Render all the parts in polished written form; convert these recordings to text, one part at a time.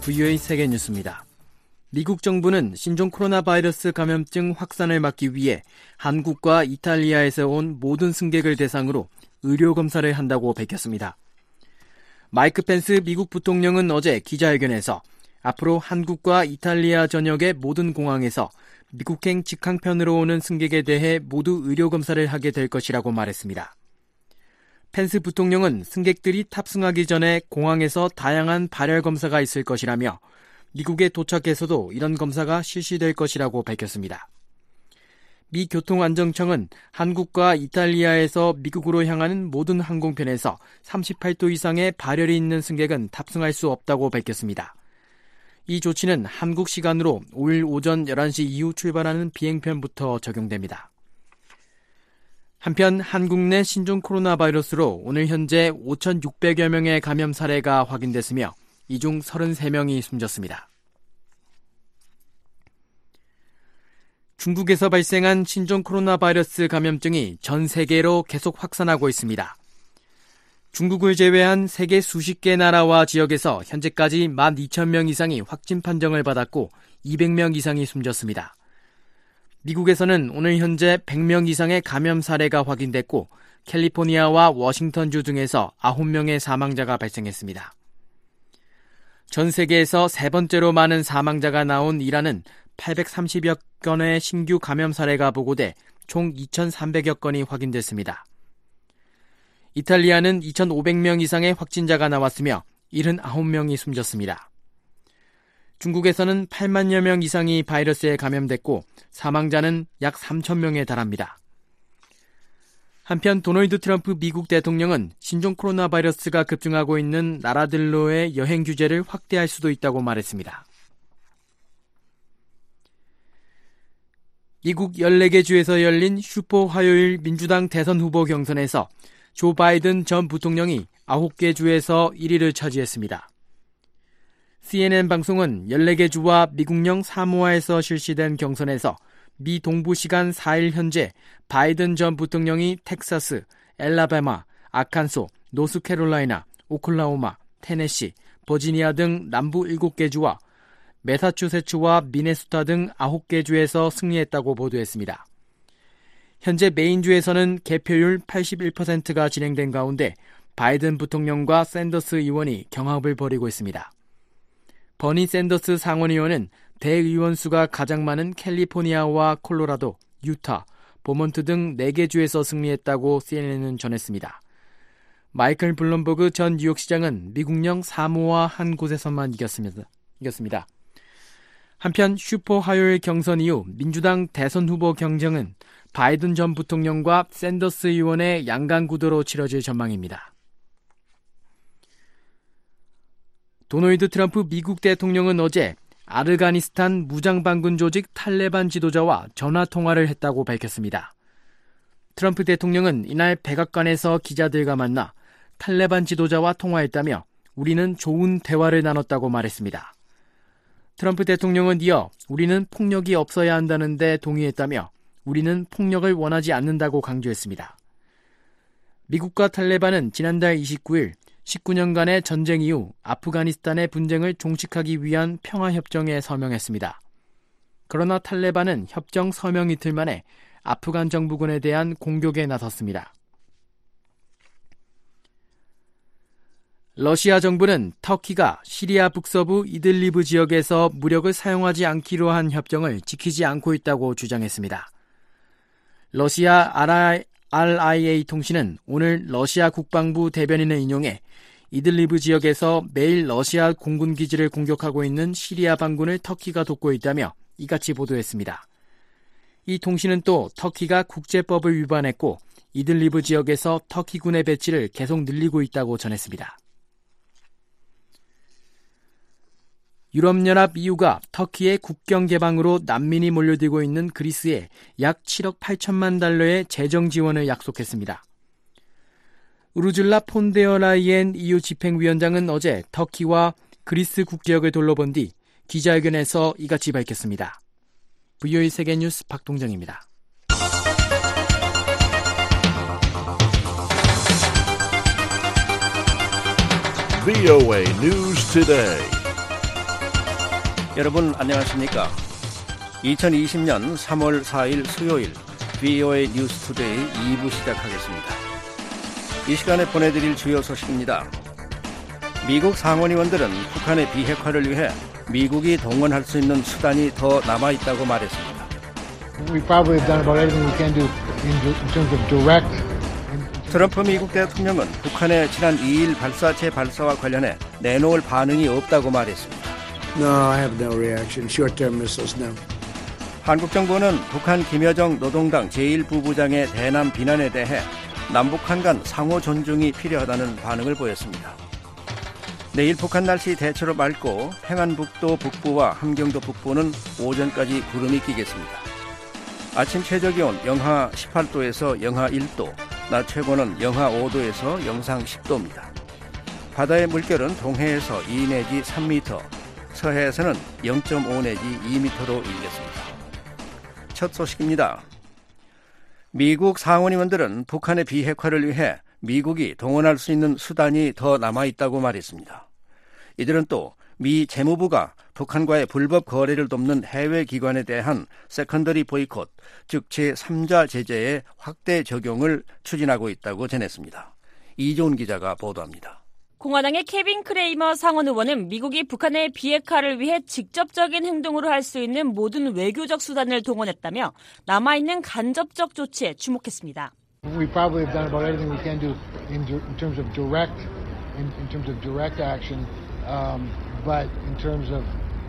VOA 세계 뉴스입니다. 미국 정부는 신종 코로나 바이러스 감염증 확산을 막기 위해 한국과 이탈리아에서 온 모든 승객을 대상으로 의료 검사를 한다고 밝혔습니다. 마이크 펜스 미국 부통령은 어제 기자회견에서 앞으로 한국과 이탈리아 전역의 모든 공항에서 미국행 직항편으로 오는 승객에 대해 모두 의료 검사를 하게 될 것이라고 말했습니다. 펜스 부통령은 승객들이 탑승하기 전에 공항에서 다양한 발열 검사가 있을 것이라며 미국에 도착해서도 이런 검사가 실시될 것이라고 밝혔습니다. 미 교통안전청은 한국과 이탈리아에서 미국으로 향하는 모든 항공편에서 38도 이상의 발열이 있는 승객은 탑승할 수 없다고 밝혔습니다. 이 조치는 한국 시간으로 5일 오전 11시 이후 출발하는 비행편부터 적용됩니다. 한편 한국 내 신종 코로나 바이러스로 오늘 현재 5,600여 명의 감염 사례가 확인됐으며 이 중 33명이 숨졌습니다. 중국에서 발생한 신종 코로나 바이러스 감염증이 전 세계로 계속 확산하고 있습니다. 중국을 제외한 세계 수십 개 나라와 지역에서 현재까지 12,000명 이상이 확진 판정을 받았고 200명 이상이 숨졌습니다. 미국에서는 오늘 현재 100명 이상의 감염 사례가 확인됐고 캘리포니아와 워싱턴주 등에서 9명의 사망자가 발생했습니다. 전 세계에서 세 번째로 많은 사망자가 나온 이란은 830여 건의 신규 감염 사례가 보고돼 총 2,300여 건이 확인됐습니다. 이탈리아는 2,500명 이상의 확진자가 나왔으며 79명이 숨졌습니다. 중국에서는 8만여 명 이상이 바이러스에 감염됐고 사망자는 약 3,000명에 달합니다. 한편 도널드 트럼프 미국 대통령은 신종 코로나 바이러스가 급증하고 있는 나라들로의 여행 규제를 확대할 수도 있다고 말했습니다. 미국 14개 주에서 열린 슈퍼 화요일 민주당 대선 후보 경선에서 조 바이든 전 부통령이 9개 주에서 1위를 차지했습니다. CNN 방송은 14개 주와 미국령 사모아에서 실시된 경선에서 미 동부 시간 4일 현재 바이든 전 부통령이 텍사스, 엘라바마, 아칸소, 노스캐롤라이나, 오클라호마, 테네시, 버지니아 등 남부 7개 주와 매사추세츠와 미네소타 등 9개 주에서 승리했다고 보도했습니다. 현재 메인주에서는 개표율 81%가 진행된 가운데 바이든 부통령과 샌더스 의원이 경합을 벌이고 있습니다. 버니 샌더스 상원의원은 대의원 수가 가장 많은 캘리포니아와 콜로라도, 유타, 버몬트 등 4개 주에서 승리했다고 CNN은 전했습니다. 마이클 블룸버그 전 뉴욕시장은 미국령 사모아 한 곳에서만 이겼습니다. 한편 슈퍼 화요일 경선 이후 민주당 대선 후보 경쟁은 바이든 전 부통령과 샌더스 의원의 양강 구도로 치러질 전망입니다. 도널드 트럼프 미국 대통령은 어제 아르가니스탄 무장반군 조직 탈레반 지도자와 전화통화를 했다고 밝혔습니다. 트럼프 대통령은 이날 백악관에서 기자들과 만나 탈레반 지도자와 통화했다며 우리는 좋은 대화를 나눴다고 말했습니다. 트럼프 대통령은 이어 우리는 폭력이 없어야 한다는 데 동의했다며 우리는 폭력을 원하지 않는다고 강조했습니다. 미국과 탈레반은 지난달 29일 19년간의 전쟁 이후 아프가니스탄의 분쟁을 종식하기 위한 평화협정에 서명했습니다. 그러나 탈레반은 협정 서명 이틀 만에 아프간 정부군에 대한 공격에 나섰습니다. 러시아 정부는 터키가 시리아 북서부 이들리브 지역에서 무력을 사용하지 않기로 한 협정을 지키지 않고 있다고 주장했습니다. 러시아 RIA 통신은 오늘 러시아 국방부 대변인을 인용해 이들리브 지역에서 매일 러시아 공군 기지를 공격하고 있는 시리아 반군을 터키가 돕고 있다며 이같이 보도했습니다. 이 통신은 또 터키가 국제법을 위반했고 이들리브 지역에서 터키군의 배치를 계속 늘리고 있다고 전했습니다. 유럽연합 EU가 터키의 국경 개방으로 난민이 몰려들고 있는 그리스에 약 7억 8천만 달러의 재정 지원을 약속했습니다. 우르줄라 폰데어라이엔 EU 집행위원장은 어제 터키와 그리스 국지역을 둘러본 뒤 기자회견에서 이같이 밝혔습니다. VOA 세계뉴스 박동정입니다. VOA News Today. 여러분 안녕하십니까? 2020년 3월 4일 수요일 VOA 뉴스 투데이 2부 시작하겠습니다. 이 시간에 보내드릴 주요 소식입니다. 미국 상원의원들은 북한의 비핵화를 위해 미국이 동원할 수 있는 수단이 더 남아있다고 말했습니다. 트럼프 미국 대통령은 북한의 지난 2일 발사 재발사와 관련해 내놓을 반응이 없다고 말했습니다. No, I have no reaction. Short-term missiles, no. 한국 정부는 북한 김여정 노동당 제1부부장의 대남 비난에 대해 남북한 간 상호 존중이 필요하다는 반응을 보였습니다. 내일 북한 날씨 대체로 맑고 행안북도 북부와 함경도 북부는 오전까지 구름이 끼겠습니다. 아침 최저기온 영하 18도에서 영하 1도, 낮 최고는 영하 5도에서 영상 10도입니다. 바다의 물결은 동해에서 2 내지 3m, 서해에서는 0.5 내지 2m로 일겠습니다. 첫 소식입니다. 미국 상원의원들은 북한의 비핵화를 위해 미국이 동원할 수 있는 수단이 더 남아있다고 말했습니다. 이들은 또 미 재무부가 북한과의 불법 거래를 돕는 해외 기관에 대한 세컨더리 보이콧, 즉 제3자 제재의 확대 적용을 추진하고 있다고 전했습니다. 이종훈 기자가 보도합니다. 공화당의 케빈 크레이머 상원 의원은 미국이 북한의 비핵화를 위해 직접적인 행동으로 할 수 있는 모든 외교적 수단을 동원했다며 남아있는 간접적 조치에 주목했습니다. We probably have done about everything we can do in terms of direct action, but in terms of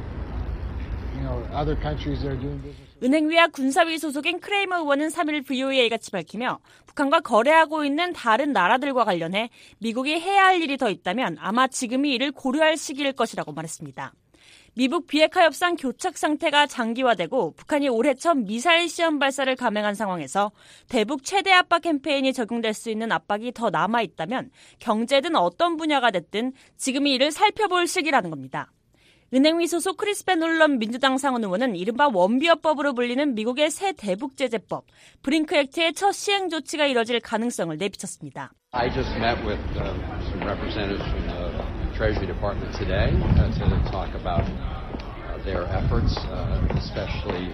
other countries that are doing business. 은행위와 군사위 소속인 크레이머 의원은 3일 VOA에 같이 밝히며 북한과 거래하고 있는 다른 나라들과 관련해 미국이 해야 할 일이 더 있다면 아마 지금이 이를 고려할 시기일 것이라고 말했습니다. 미북 비핵화 협상 교착 상태가 장기화되고 북한이 올해 첫 미사일 시험 발사를 감행한 상황에서 대북 최대 압박 캠페인이 적용될 수 있는 압박이 더 남아있다면 경제든 어떤 분야가 됐든 지금이 이를 살펴볼 시기라는 겁니다. 은행위 소속 크리스 베놀런 민주당 상원 의원은 이른바 원비어법으로 불리는 미국의 새 대북제재법, 브링크 액트의 첫 시행 조치가 이뤄질 가능성을 내비쳤습니다. I just met with some representatives from the Treasury Department today to talk about their efforts, especially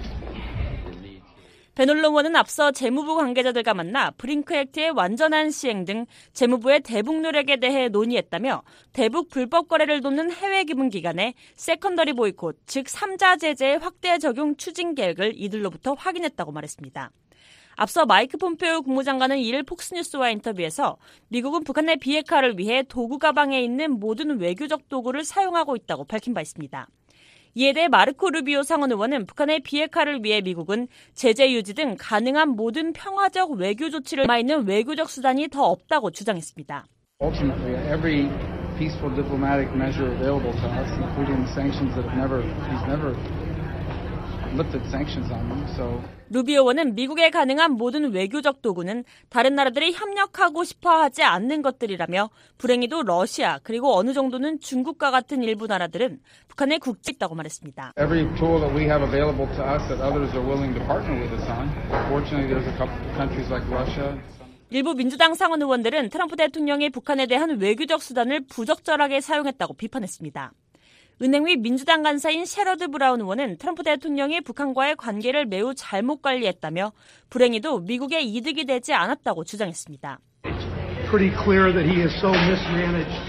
베놀런 의원은 앞서 재무부 관계자들과 만나 브링크 액트의 완전한 시행 등 재무부의 대북 노력에 대해 논의했다며 대북 불법 거래를 돕는 해외 기문 기관의 세컨더리 보이콧, 즉 3자 제재의 확대 적용 추진 계획을 이들로부터 확인했다고 말했습니다. 앞서 마이크 폼페오 국무장관은 2일 폭스뉴스와 인터뷰에서 미국은 북한의 비핵화를 위해 도구 가방에 있는 모든 외교적 도구를 사용하고 있다고 밝힌 바 있습니다. 이에 대해 마르코 루비오 상원 의원은 북한의 비핵화를 위해 미국은 제재 유지 등 가능한 모든 평화적 외교 조치를 남아있는 외교적 수단이 더 없다고 주장했습니다. Ultimately, every peaceful diplomatic measure available to us, including sanctions that he's never looked at sanctions on them. So 루비오 의원은 미국에 가능한 모든 외교적 도구는 다른 나라들이 협력하고 싶어 하지 않는 것들이라며 불행히도 러시아 그리고 어느 정도는 중국과 같은 일부 나라들은 북한에 국지 있다고 말했습니다. Every tool that we have available to us that others are willing to partner with us on. Fortunately, there's a couple of countries like Russia. 일부 민주당 상원 의원들은 트럼프 대통령이 북한에 대한 외교적 수단을 부적절하게 사용했다고 비판했습니다. 은행위 민주당 간사인 셰러드 브라운 의원은 트럼프 대통령이 북한과의 관계를 매우 잘못 관리했다며 불행히도 미국의 이득이 되지 않았다고 주장했습니다. Pretty clear that he has so mismanaged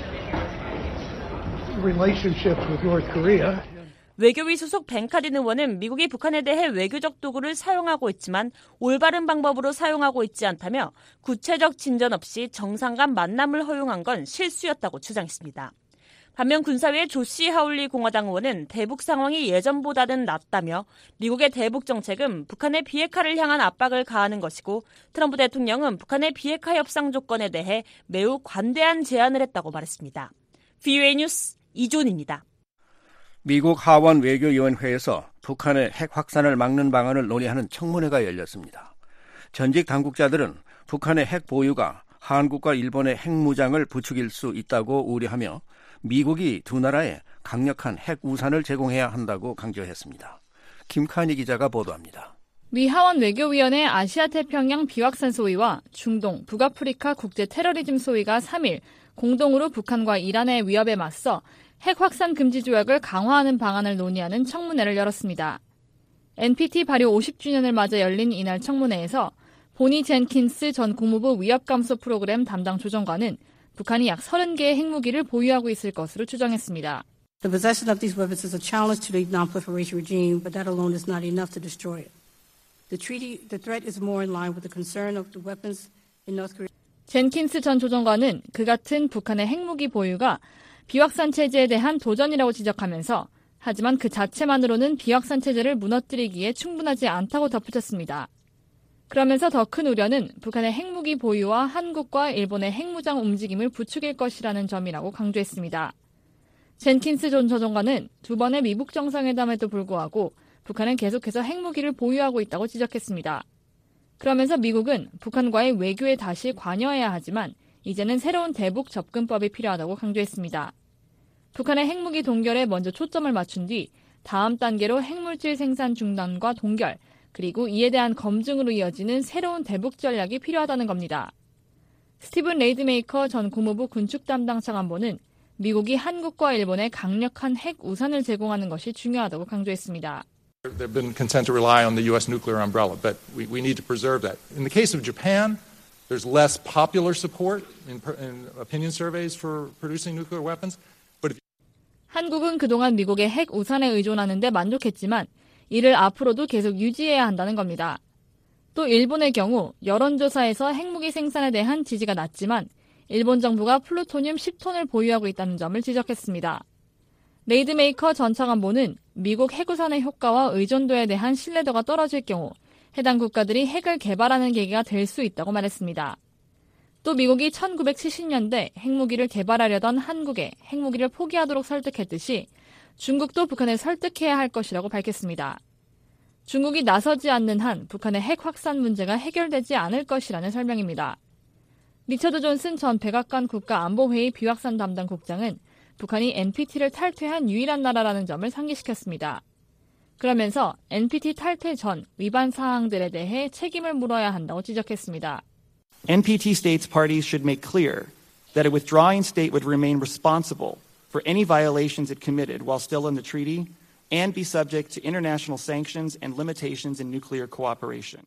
relationships with North Korea. 외교위 소속 벤카딘 의원은 미국이 북한에 대해 외교적 도구를 사용하고 있지만 올바른 방법으로 사용하고 있지 않다며 구체적 진전 없이 정상 간 만남을 허용한 건 실수였다고 주장했습니다. 반면 군사위의 조시 하울리 공화당 의원은 대북 상황이 예전보다는 낫다며 미국의 대북 정책은 북한의 비핵화를 향한 압박을 가하는 것이고 트럼프 대통령은 북한의 비핵화 협상 조건에 대해 매우 관대한 제안을 했다고 말했습니다. VOA 뉴스 이존입니다. 미국 하원 외교위원회에서 북한의 핵 확산을 막는 방안을 논의하는 청문회가 열렸습니다. 전직 당국자들은 북한의 핵 보유가 한국과 일본의 핵무장을 부추길 수 있다고 우려하며 미국이 두 나라에 강력한 핵 우산을 제공해야 한다고 강조했습니다. 김카니 기자가 보도합니다. 미 하원 외교위원회 아시아태평양 비확산 소위와 중동, 북아프리카 국제 테러리즘 소위가 3일 공동으로 북한과 이란의 위협에 맞서 핵 확산 금지 조약을 강화하는 방안을 논의하는 청문회를 열었습니다. NPT 발효 50주년을 맞아 열린 이날 청문회에서 보니 젠킨스 전 국무부 위협감소 프로그램 담당 조정관은 북한이 약 30개의 핵무기를 보유하고 있을 것으로 추정했습니다. The possession of these weapons is a challenge to the non-proliferation regime, but that alone is not enough to destroy it. The threat is more in line with the concern of the weapons in North Korea. 젠킨스 전 조정관은 그 같은 북한의 핵무기 보유가 비확산 체제에 대한 도전이라고 지적하면서 하지만 그 자체만으로는 비확산 체제를 무너뜨리기에 충분하지 않다고 덧붙였습니다. 그러면서 더 큰 우려는 북한의 핵무기 보유와 한국과 일본의 핵무장 움직임을 부추길 것이라는 점이라고 강조했습니다. 젠킨스 전 조정관은 두 번의 미북 정상회담에도 불구하고 북한은 계속해서 핵무기를 보유하고 있다고 지적했습니다. 그러면서 미국은 북한과의 외교에 다시 관여해야 하지만 이제는 새로운 대북 접근법이 필요하다고 강조했습니다. 북한의 핵무기 동결에 먼저 초점을 맞춘 뒤 다음 단계로 핵물질 생산 중단과 동결, 그리고 이에 대한 검증으로 이어지는 새로운 대북 전략이 필요하다는 겁니다. 스티븐 레이드메이커 전 국무부 군축 담당 차관보는 미국이 한국과 일본에 강력한 핵 우산을 제공하는 것이 중요하다고 강조했습니다. They've been content to rely on the U.S. nuclear umbrella, but we need to preserve that. In the case of Japan, there's less popular support in opinion surveys for producing nuclear weapons. 한국은 그동안 미국의 핵 우산에 의존하는 데 만족했지만 이를 앞으로도 계속 유지해야 한다는 겁니다. 또 일본의 경우 여론조사에서 핵무기 생산에 대한 지지가 낮지만 일본 정부가 플루토늄 10톤을 보유하고 있다는 점을 지적했습니다. 레이드메이커 전 차관보는 미국 핵우산의 효과와 의존도에 대한 신뢰도가 떨어질 경우 해당 국가들이 핵을 개발하는 계기가 될 수 있다고 말했습니다. 또 미국이 1970년대 핵무기를 개발하려던 한국에 핵무기를 포기하도록 설득했듯이 중국도 북한을 설득해야 할 것이라고 밝혔습니다. 중국이 나서지 않는 한 북한의 핵 확산 문제가 해결되지 않을 것이라는 설명입니다. 리처드 존슨 전 백악관 국가안보회의 비확산 담당 국장은 북한이 NPT를 탈퇴한 유일한 나라라는 점을 상기시켰습니다. 그러면서 NPT 탈퇴 전 위반 사항들에 대해 책임을 물어야 한다고 지적했습니다. NPT states parties should make clear that a withdrawing state would remain responsible for any violations it committed while still in the treaty and be subject to international sanctions and limitations in nuclear cooperation.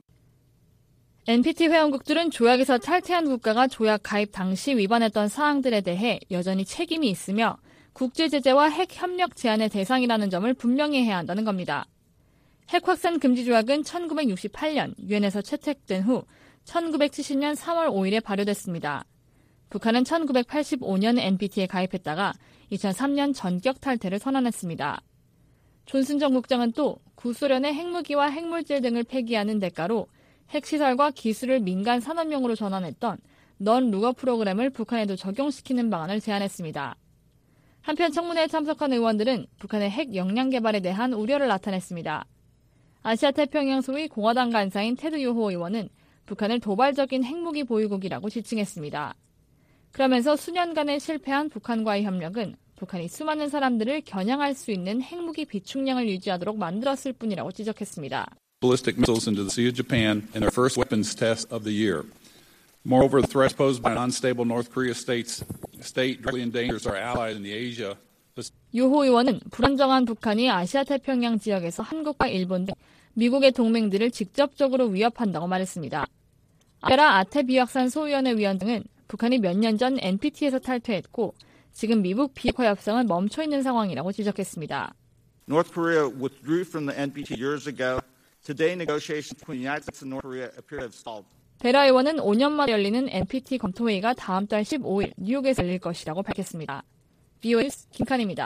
NPT 회원국들은 조약에서 탈퇴한 국가가 조약 가입 당시 위반했던 사항들에 대해 여전히 책임이 있으며 국제제재와 핵협력 제한의 대상이라는 점을 분명히 해야 한다는 겁니다. 핵확산 금지 조약은 1968년 유엔에서 채택된 후 1970년 3월 5일에 발효됐습니다. 북한은 1985년 NPT에 가입했다가 2003년 전격 탈퇴를 선언했습니다. 존슨 전 국장은 또 구소련의 핵무기와 핵물질 등을 폐기하는 대가로 핵시설과 기술을 민간 산업용으로 전환했던 넌 루거 프로그램을 북한에도 적용시키는 방안을 제안했습니다. 한편 청문회에 참석한 의원들은 북한의 핵 역량 개발에 대한 우려를 나타냈습니다. 아시아태평양 소위 공화당 간사인 테드 요호 의원은 북한을 도발적인 핵무기 보유국이라고 지칭했습니다. 그러면서 수년간에 실패한 북한과의 협력은 북한이 수많은 사람들을 겨냥할 수 있는 핵무기 비축량을 유지하도록 만들었을 뿐이라고 지적했습니다. Ballistic missiles into the Sea of Japan in their first weapons test of the year. Moreover, the threats posed by an unstable North Korea state directly endangers our allies in the Asia. 요호 의원은 불안정한 북한이 아시아태평양 지역에서 한국과 일본 등 미국의 동맹들을 직접적으로 위협한다고 말했습니다. 아베라 아태 비확산 소위원회 위원 등은 북한이 몇 년 전 NPT에서 탈퇴했고 지금 미국 비핵화 협상은 멈춰 있는 상황이라고 지적했습니다. North Korea withdrew from the NPT years ago. Today, negotiations between the United States and North Korea appear to have stalled. 베라 의원은 5년마다 열리는 NPT 검토회의가 다음 달 15일 뉴욕에서 열릴 것이라고 밝혔습니다. VOA 김칸입니다.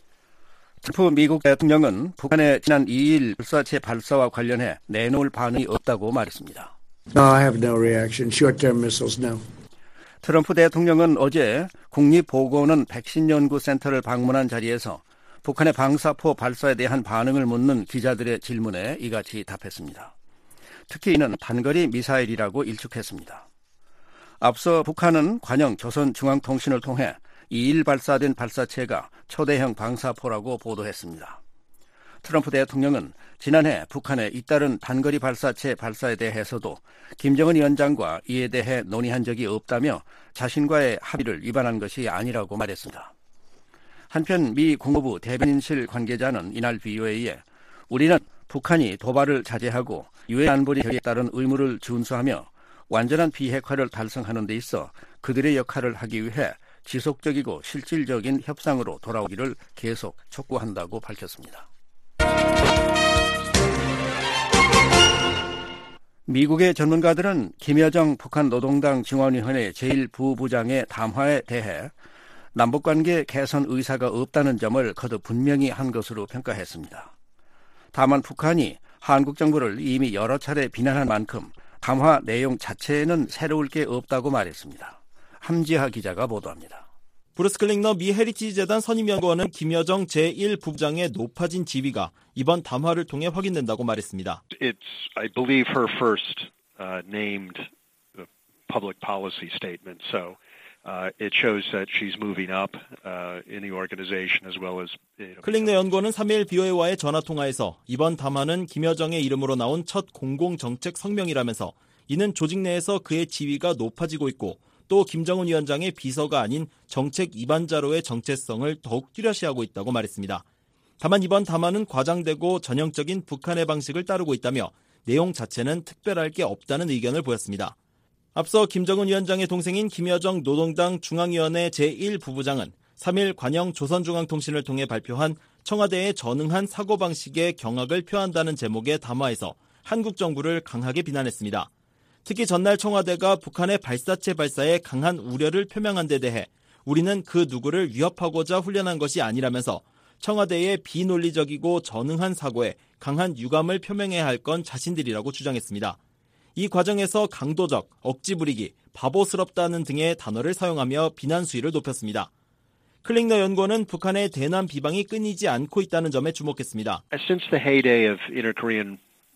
트럼프 미국 대통령은 북한의 지난 2일 불사체 발사와 관련해 내놓을 반응이 없다고 말했습니다. No, I have no reaction. Short-term missiles, no. 트럼프 대통령은 어제 국립보건원 백신연구센터를 방문한 자리에서 북한의 방사포 발사에 대한 반응을 묻는 기자들의 질문에 이같이 답했습니다. 특히 이는 단거리 미사일이라고 일축했습니다. 앞서 북한은 관영 조선중앙통신을 통해 2일 발사된 발사체가 초대형 방사포라고 보도했습니다. 트럼프 대통령은 지난해 북한의 잇따른 단거리 발사체 발사에 대해서도 김정은 위원장과 이에 대해 논의한 적이 없다며 자신과의 합의를 위반한 것이 아니라고 말했습니다. 한편 미 국무부 대변인실 관계자는 이날 BOA에 우리는 북한이 도발을 자제하고 유엔 안보리 협약에 따른 의무를 준수하며 완전한 비핵화를 달성하는 데 있어 그들의 역할을 하기 위해 지속적이고 실질적인 협상으로 돌아오기를 계속 촉구한다고 밝혔습니다. 미국의 전문가들은 김여정 북한 노동당 중앙위원회 제1부부장의 담화에 대해 남북관계 개선 의사가 없다는 점을 거듭 분명히 한 것으로 평가했습니다. 다만 북한이 한국 정부를 이미 여러 차례 비난한 만큼 담화 내용 자체에는 새로울 게 없다고 말했습니다. 함지하 기자가 보도합니다. 브루스 클링너 미 헤리티지 재단 선임연구원은 김여정 제1부부장의 높아진 지위가 이번 담화를 통해 확인된다고 말했습니다. It's, I believe, her first named public policy statement. So it shows that she's moving up in the organization as well as. 클링너 연구원은 3일 BOA와의 전화통화에서 이번 담화는 김여정의 이름으로 나온 첫 공공정책 성명이라면서 이는 조직 내에서 그의 지위가 높아지고 있고 또 김정은 위원장의 비서가 아닌 정책 입안자로의 정체성을 더욱 뚜렷이하고 있다고 말했습니다. 다만 이번 담화는 과장되고 전형적인 북한의 방식을 따르고 있다며 내용 자체는 특별할 게 없다는 의견을 보였습니다. 앞서 김정은 위원장의 동생인 김여정 노동당 중앙위원회 제1부부장은 3일 관영 조선중앙통신을 통해 발표한 청와대에 전응한 사고방식의 경악을 표한다는 제목의 담화에서 한국 정부를 강하게 비난했습니다. 특히 전날 청와대가 북한의 발사체 발사에 강한 우려를 표명한 데 대해 우리는 그 누구를 위협하고자 훈련한 것이 아니라면서 청와대의 비논리적이고 전응한 사고에 강한 유감을 표명해야 할 건 자신들이라고 주장했습니다. 이 과정에서 강도적, 억지 부리기, 바보스럽다는 등의 단어를 사용하며 비난 수위를 높였습니다. 클링너 연구원은 북한의 대남 비방이 끊이지 않고 있다는 점에 주목했습니다. Since the heyday of inter-Korean,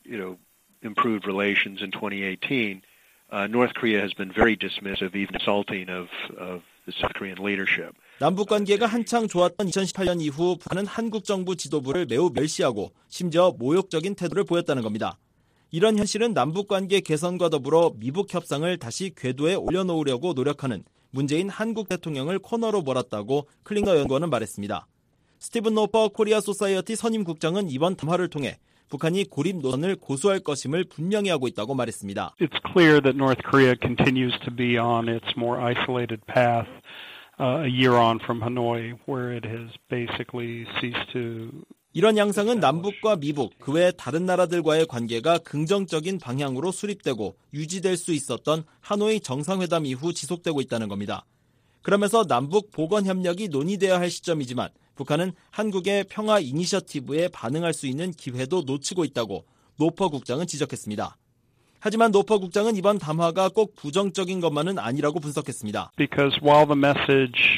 improved relations in 2018, North Korea has been very dismissive, even insulting of the South Korean leadership. 남북 관계가 한창 좋았던 2018년 이후 북한은 한국 정부 지도부를 매우 멸시하고 심지어 모욕적인 태도를 보였다는 겁니다. 이런 현실은 남북 관계 개선과 더불어 미북 협상을 다시 궤도에 올려놓으려고 노력하는 문재인 한국 대통령을 코너로 몰았다고 클링너 연구원은 말했습니다. 스티븐 노퍼 코리아 소사이어티 선임국장은 이번 담화를 통해 북한이 고립 노선을 고수할 것임을 분명히 하고 있다고 말했습니다. It's clear that North Korea continues to be on its more isolated path a year on from Hanoi, where it has basically ceased to. 이런 양상은 남북과 미북, 그 외 다른 나라들과의 관계가 긍정적인 방향으로 수립되고 유지될 수 있었던 하노이 정상회담 이후 지속되고 있다는 겁니다. 그러면서 남북 보건 협력이 논의돼야 할 시점이지만 북한은 한국의 평화 이니셔티브에 반응할 수 있는 기회도 놓치고 있다고 노퍼 국장은 지적했습니다. 하지만 노퍼 국장은 이번 담화가 꼭 부정적인 것만은 아니라고 분석했습니다. Because while the message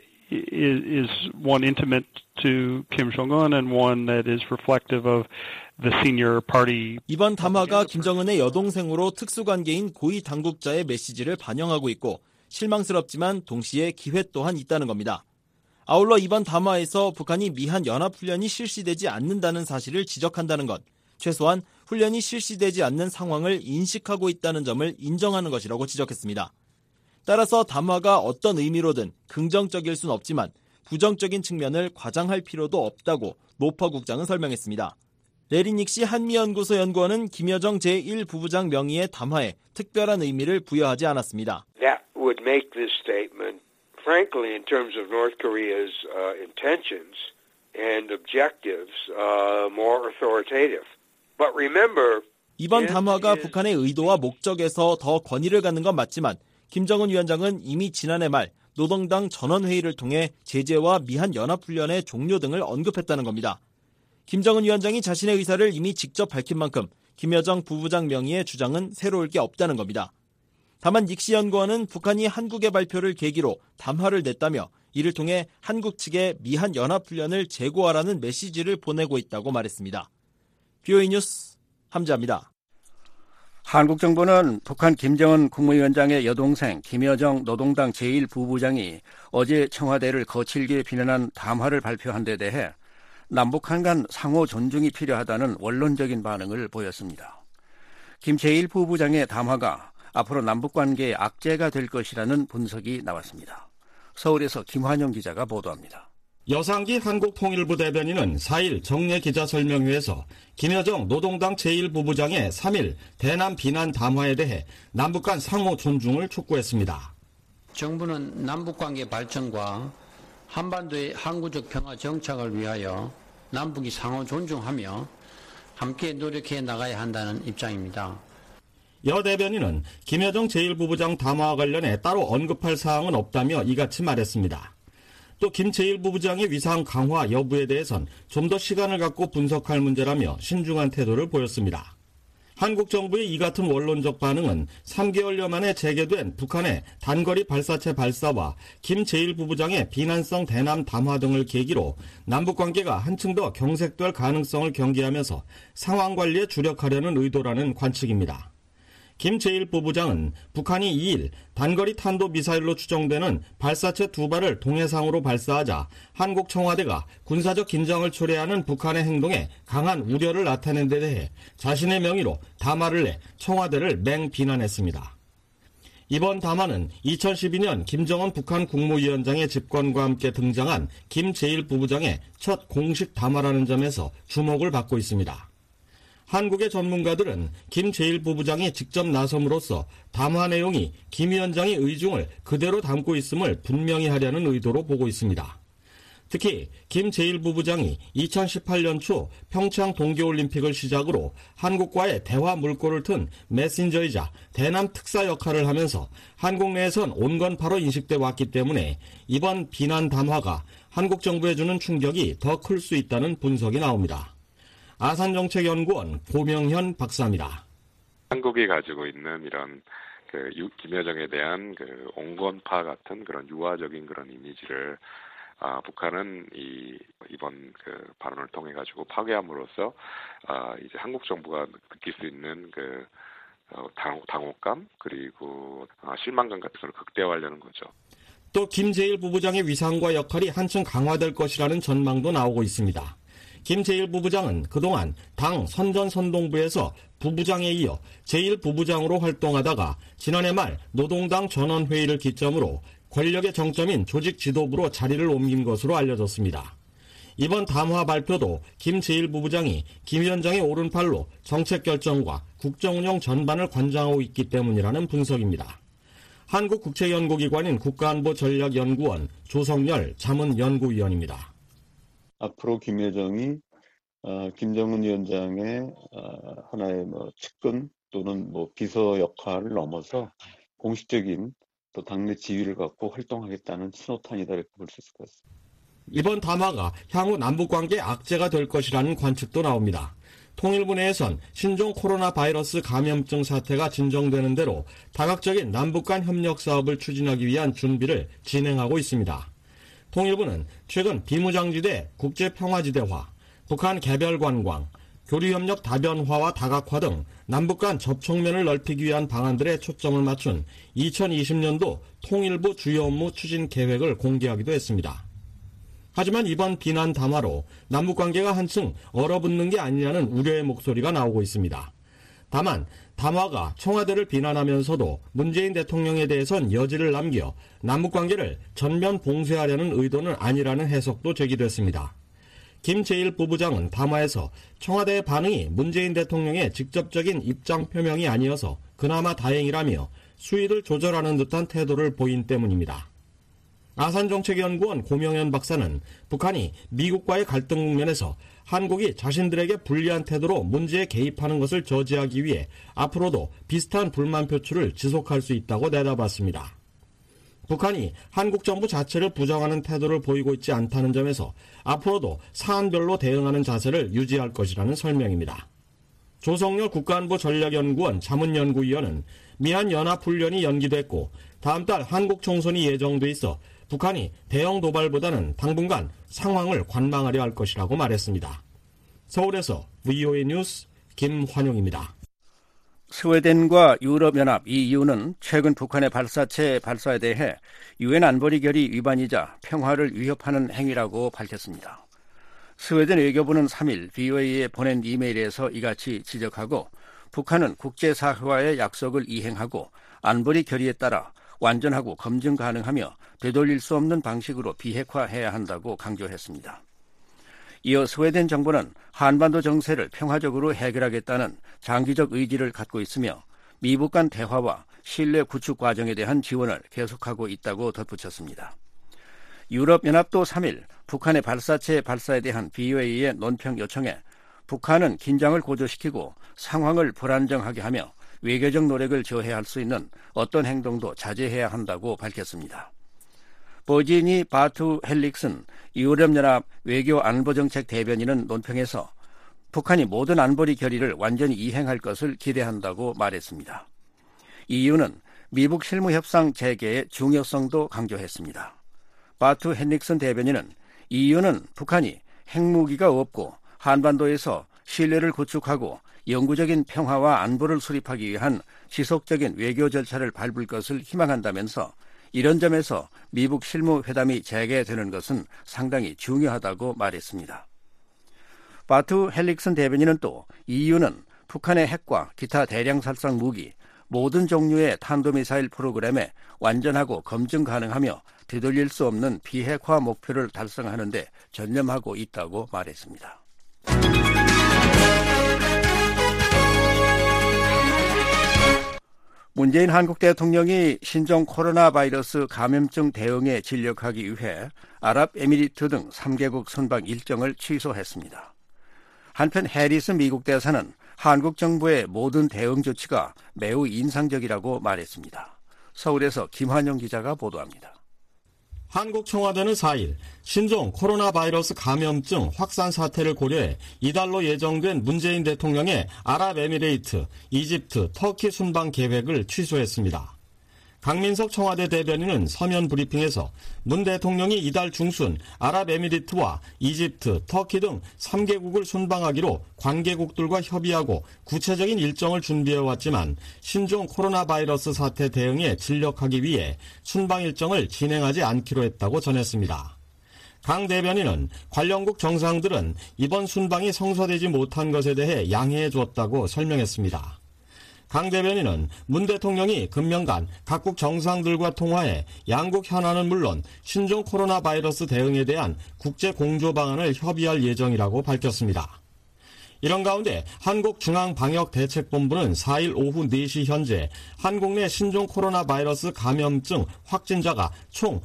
is one intimate to Kim Jong-un and one that is reflective of the senior party. 이번 담화가 김정은의 여동생으로 특수관계인 고위 당국자의 메시지를 반영하고 있고 실망스럽지만 동시에 기회 또한 있다는 겁니다. 아울러 이번 담화에서 북한이 미한 연합훈련이 실시되지 않는다는 사실을 지적한다는 것, 최소한 훈련이 실시되지 않는 상황을 인식하고 있다는 점을 인정하는 것이라고 지적했습니다. 따라서 담화가 어떤 의미로든 긍정적일 순 없지만 부정적인 측면을 과장할 필요도 없다고 노퍼 국장은 설명했습니다. 레리 닉시 한미연구소 연구원은 김여정 제1부부장 명의의 담화에 특별한 의미를 부여하지 않았습니다. That would make this statement, frankly, in terms of North Korea's intentions and objectives, more authoritative. But remember, 이번 담화가 북한의 의도와 목적에서 더 권위를 갖는 건 맞지만 김정은 위원장은 이미 지난해 말 노동당 전원회의를 통해 제재와 미한 연합훈련의 종료 등을 언급했다는 겁니다. 김정은 위원장이 자신의 의사를 이미 직접 밝힌 만큼 김여정 부부장 명의의 주장은 새로울 게 없다는 겁니다. 다만 닉시 연구원은 북한이 한국의 발표를 계기로 담화를 냈다며 이를 통해 한국 측에 미한 연합훈련을 재고하라는 메시지를 보내고 있다고 말했습니다. BOA 뉴스 함지아입니다. 한국 정부는 북한 김정은 국무위원장의 여동생 김여정 노동당 제1부부장이 어제 청와대를 거칠게 비난한 담화를 발표한 데 대해 남북한 간 상호 존중이 필요하다는 원론적인 반응을 보였습니다. 김 제1부부장의 담화가 앞으로 남북관계의 악재가 될 것이라는 분석이 나왔습니다. 서울에서 김환영 기자가 보도합니다. 여상기 한국통일부 대변인은 4일 정례 기자설명회에서 김여정 노동당 제1부부장의 3일 대남 비난 담화에 대해 남북 간 상호 존중을 촉구했습니다. 정부는 남북관계 발전과 한반도의 항구적 평화 정착을 위하여 남북이 상호 존중하며 함께 노력해 나가야 한다는 입장입니다. 여 대변인은 김여정 제1부부장 담화와 관련해 따로 언급할 사항은 없다며 이같이 말했습니다. 또 김 제1부부장의 위상 강화 여부에 대해선 좀 더 시간을 갖고 분석할 문제라며 신중한 태도를 보였습니다. 한국 정부의 이 같은 원론적 반응은 3개월여 만에 재개된 북한의 단거리 발사체 발사와 김 제1부부장의 비난성 대남 담화 등을 계기로 남북관계가 한층 더 경색될 가능성을 경계하면서 상황 관리에 주력하려는 의도라는 관측입니다. 김 제1부부장은 북한이 2일 단거리 탄도미사일로 추정되는 발사체 2발을 동해상으로 발사하자 한국 청와대가 군사적 긴장을 초래하는 북한의 행동에 강한 우려를 나타낸 데 대해 자신의 명의로 담화를 내 청와대를 맹비난했습니다. 이번 담화는 2012년 김정은 북한 국무위원장의 집권과 함께 등장한 김 제1부부장의 첫 공식 담화라는 점에서 주목을 받고 있습니다. 한국의 전문가들은 김 제1부부장이 직접 나섬으로써 담화 내용이 김 위원장의 의중을 그대로 담고 있음을 분명히 하려는 의도로 보고 있습니다. 특히 김 제1부부장이 2018년 초 평창 동계올림픽을 시작으로 한국과의 대화 물꼬를 튼 메신저이자 대남 특사 역할을 하면서 한국 내에선 온건파로 인식돼 왔기 때문에 이번 비난 담화가 한국 정부에 주는 충격이 더 클 수 있다는 분석이 나옵니다. 아산정책연구원 고명현 박사입니다. 한국이 가지고 있는 이런 김여정에 대한 온건파 같은 그런 유화적인 그런 이미지를 북한은 이번 발언을 통해 가지고 파괴함으로써 이제 한국 정부가 느낄 수 있는 당혹감 그리고 실망감 같은 걸 극대화하려는 거죠. 또 김 제1부부장의 위상과 역할이 한층 강화될 것이라는 전망도 나오고 있습니다. 김 제1부부장은 그동안 당 선전선동부에서 부부장에 이어 제1부부장으로 활동하다가 지난해 말 노동당 전원회의를 기점으로 권력의 정점인 조직 지도부로 자리를 옮긴 것으로 알려졌습니다. 이번 담화 발표도 김 제1부부장이 김 위원장의 오른팔로 정책 결정과 국정운영 전반을 관장하고 있기 때문이라는 분석입니다. 한국국제연구기관인 국가안보전략연구원 조성열 자문연구위원입니다. 앞으로 김여정이 김정은 위원장의 하나의 측근 또는 비서 역할을 넘어서 공식적인 또 당내 지위를 갖고 활동하겠다는 신호탄이다 이렇게 볼 수 있을 것 같습니다. 이번 담화가 향후 남북관계 악재가 될 것이라는 관측도 나옵니다. 통일부 내에선 신종 코로나 바이러스 감염증 사태가 진정되는 대로 다각적인 남북 간 협력 사업을 추진하기 위한 준비를 진행하고 있습니다. 통일부는 최근 비무장지대 국제평화지대화, 북한 개별관광, 교류협력 다변화와 다각화 등 남북 간 접촉면을 넓히기 위한 방안들에 초점을 맞춘 2020년도 통일부 주요 업무 추진 계획을 공개하기도 했습니다. 하지만 이번 비난 담화로 남북관계가 한층 얼어붙는 게 아니냐는 우려의 목소리가 나오고 있습니다. 다만 담화가 청와대를 비난하면서도 문재인 대통령에 대해선 여지를 남겨 남북관계를 전면 봉쇄하려는 의도는 아니라는 해석도 제기됐습니다. 김 제1부부장은 담화에서 청와대의 반응이 문재인 대통령의 직접적인 입장 표명이 아니어서 그나마 다행이라며 수위를 조절하는 듯한 태도를 보인 때문입니다. 아산정책연구원 고명현 박사는 북한이 미국과의 갈등 국면에서 한국이 자신들에게 불리한 태도로 문제에 개입하는 것을 저지하기 위해 앞으로도 비슷한 불만 표출을 지속할 수 있다고 내다봤습니다. 북한이 한국 정부 자체를 부정하는 태도를 보이고 있지 않다는 점에서 앞으로도 사안별로 대응하는 자세를 유지할 것이라는 설명입니다. 조성열 국가안보전략연구원 자문연구위원은 미한연합훈련이 연기됐고 다음 달 한국 총선이 예정돼 있어 북한이 대형 도발보다는 당분간 상황을 관망하려 할 것이라고 말했습니다. 서울에서 VOA 뉴스 김환용입니다. 스웨덴과 유럽연합 EU는 최근 북한의 발사체 발사에 대해 유엔 안보리 결의 위반이자 평화를 위협하는 행위라고 밝혔습니다. 스웨덴 외교부는 3일 VOA에 보낸 이메일에서 이같이 지적하고 북한은 국제사회와의 약속을 이행하고 안보리 결의에 따라 완전하고 검증 가능하며 되돌릴 수 없는 방식으로 비핵화해야 한다고 강조했습니다. 이어 스웨덴 정부는 한반도 정세를 평화적으로 해결하겠다는 장기적 의지를 갖고 있으며 미북 간 대화와 신뢰 구축 과정에 대한 지원을 계속하고 있다고 덧붙였습니다. 유럽연합도 3일 북한의 발사체 발사에 대한 VOA의 논평 요청에 북한은 긴장을 고조시키고 상황을 불안정하게 하며 외교적 노력을 저해할 수 있는 어떤 행동도 자제해야 한다고 밝혔습니다. 버지니 바투 헬릭슨 유럽연합 외교안보정책 대변인은 논평에서 북한이 모든 안보리 결의를 완전히 이행할 것을 기대한다고 말했습니다. EU는 미북 실무협상 재개의 중요성도 강조했습니다. 바투 헬릭슨 대변인은 EU는 북한이 핵무기가 없고 한반도에서 신뢰를 구축하고 영구적인 평화와 안보를 수립하기 위한 지속적인 외교 절차를 밟을 것을 희망한다면서 이런 점에서 미북 실무회담이 재개되는 것은 상당히 중요하다고 말했습니다. 바투 헬릭슨 대변인은 또 EU는 북한의 핵과 기타 대량살상 무기, 모든 종류의 탄도미사일 프로그램에 완전하고 검증 가능하며 되돌릴 수 없는 비핵화 목표를 달성하는 데 전념하고 있다고 말했습니다. 문재인 한국 대통령이 신종 코로나 바이러스 감염증 대응에 진력하기 위해 아랍에미리트 등 3개국 순방 일정을 취소했습니다. 한편 해리스 미국 대사는 한국 정부의 모든 대응 조치가 매우 인상적이라고 말했습니다. 서울에서 김환영 기자가 보도합니다. 한국 청와대는 4일 신종 코로나 바이러스 감염증 확산 사태를 고려해 이달로 예정된 문재인 대통령의 아랍에미레이트, 이집트, 터키 순방 계획을 취소했습니다. 강민석 청와대 대변인은 서면 브리핑에서 문 대통령이 이달 중순 아랍에미리트와 이집트, 터키 등 3개국을 순방하기로 관계국들과 협의하고 구체적인 일정을 준비해왔지만 신종 코로나 바이러스 사태 대응에 진력하기 위해 순방 일정을 진행하지 않기로 했다고 전했습니다. 강 대변인은 관련국 정상들은 이번 순방이 성사되지 못한 것에 대해 양해해 줬다고 설명했습니다. 강 대변인은 문 대통령이 금년간 각국 정상들과 통화해 양국 현안은 물론 신종 코로나 바이러스 대응에 대한 국제 공조 방안을 협의할 예정이라고 밝혔습니다. 이런 가운데 한국중앙방역대책본부는 4일 오후 4시 현재 한국 내 신종 코로나 바이러스 감염증 확진자가 총